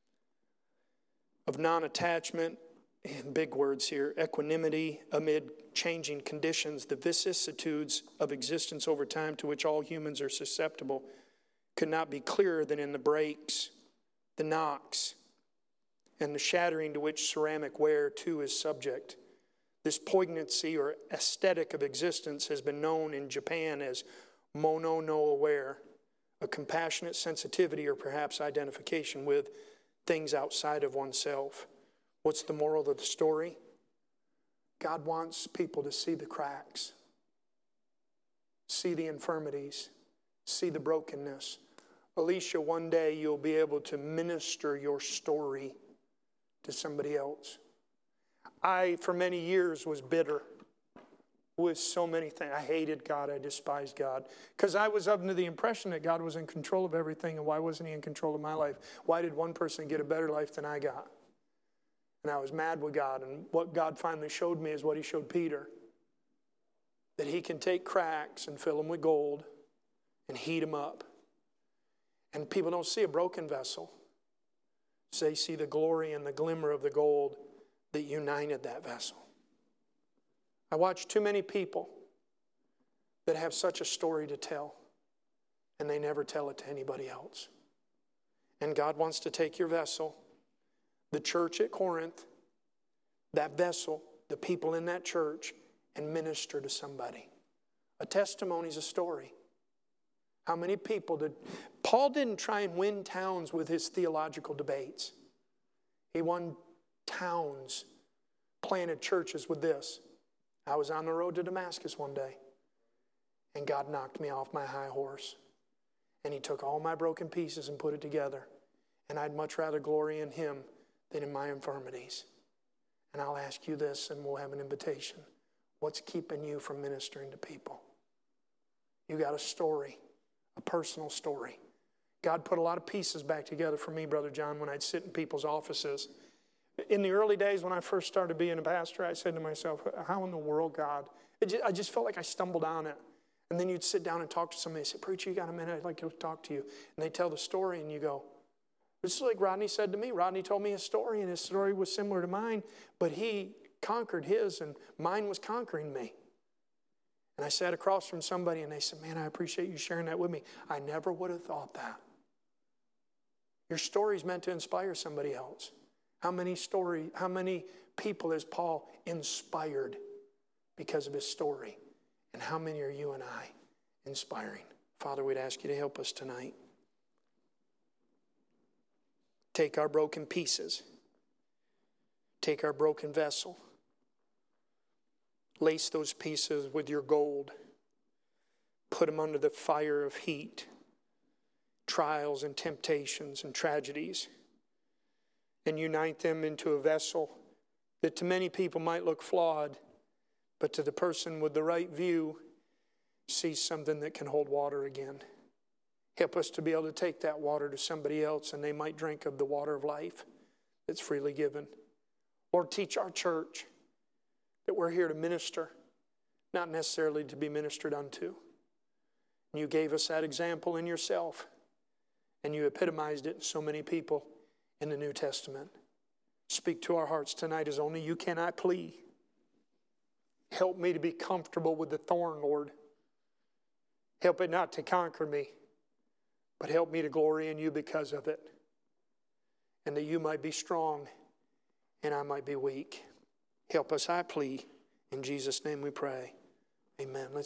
of non-attachment, and big words here, equanimity amid changing conditions, the vicissitudes of existence over time to which all humans are susceptible, could not be clearer than in the breaks, the knocks, and the shattering to which ceramic ware too is subject. This poignancy or aesthetic of existence has been known in Japan as mono no aware, a compassionate sensitivity or perhaps identification with things outside of oneself. What's the moral of the story? God wants people to see the cracks, see the infirmities, see the brokenness. Alicia, one day you'll be able to minister your story to somebody else. I, for many years, was bitter with so many things. I hated God. I despised God. Because I was under the impression that God was in control of everything, and why wasn't he in control of my life? Why did one person get a better life than I got? And I was mad with God. And what God finally showed me is what he showed Peter. That he can take cracks and fill them with gold and heat them up. And people don't see a broken vessel. They see the glory and the glimmer of the gold that united that vessel. I watch too many people that have such a story to tell, and they never tell it to anybody else. And God wants to take your vessel, the church at Corinth, that vessel, the people in that church, and minister to somebody. A testimony is a story. How many people did... Paul didn't try and win towns with his theological debates. He won towns, planted churches with this. I was on the road to Damascus one day, and God knocked me off my high horse. And he took all my broken pieces and put it together. And I'd much rather glory in him than in my infirmities. And I'll ask you this, and we'll have an invitation. What's keeping you from ministering to people? You got a story, a personal story. God put a lot of pieces back together for me, Brother John, when I'd sit in people's offices. In the early days when I first started being a pastor, I said to myself, how in the world, God? I just felt like I stumbled on it. And then you'd sit down and talk to somebody and say, preacher, you got a minute? I'd like to talk to you. And they tell the story and you go, this is like Rodney said to me. Rodney told me his story, and his story was similar to mine, but he conquered his and mine was conquering me. And I sat across from somebody and they said, man, I appreciate you sharing that with me. I never would have thought that. Your story's meant to inspire somebody else. How many people has Paul inspired because of his story? And how many are you and I inspiring Father, we'd ask you to help us tonight. Take our broken pieces. Take our broken vessel. Lace those pieces with your gold. Put them under the fire of heat, trials and temptations and tragedies, and unite them into a vessel that to many people might look flawed, but to the person with the right view sees something that can hold water again. Help us to be able to take that water to somebody else and they might drink of the water of life that's freely given. Lord, teach our church that we're here to minister, not necessarily to be ministered unto. And you gave us that example in yourself, and you epitomized it in so many people in the New Testament. Speak to our hearts tonight as only you can, I plea. Help me to be comfortable with the thorn, Lord. Help it not to conquer me, but help me to glory in you because of it. And that you might be strong and I might be weak. Help us, I plea. In Jesus' name we pray. Amen.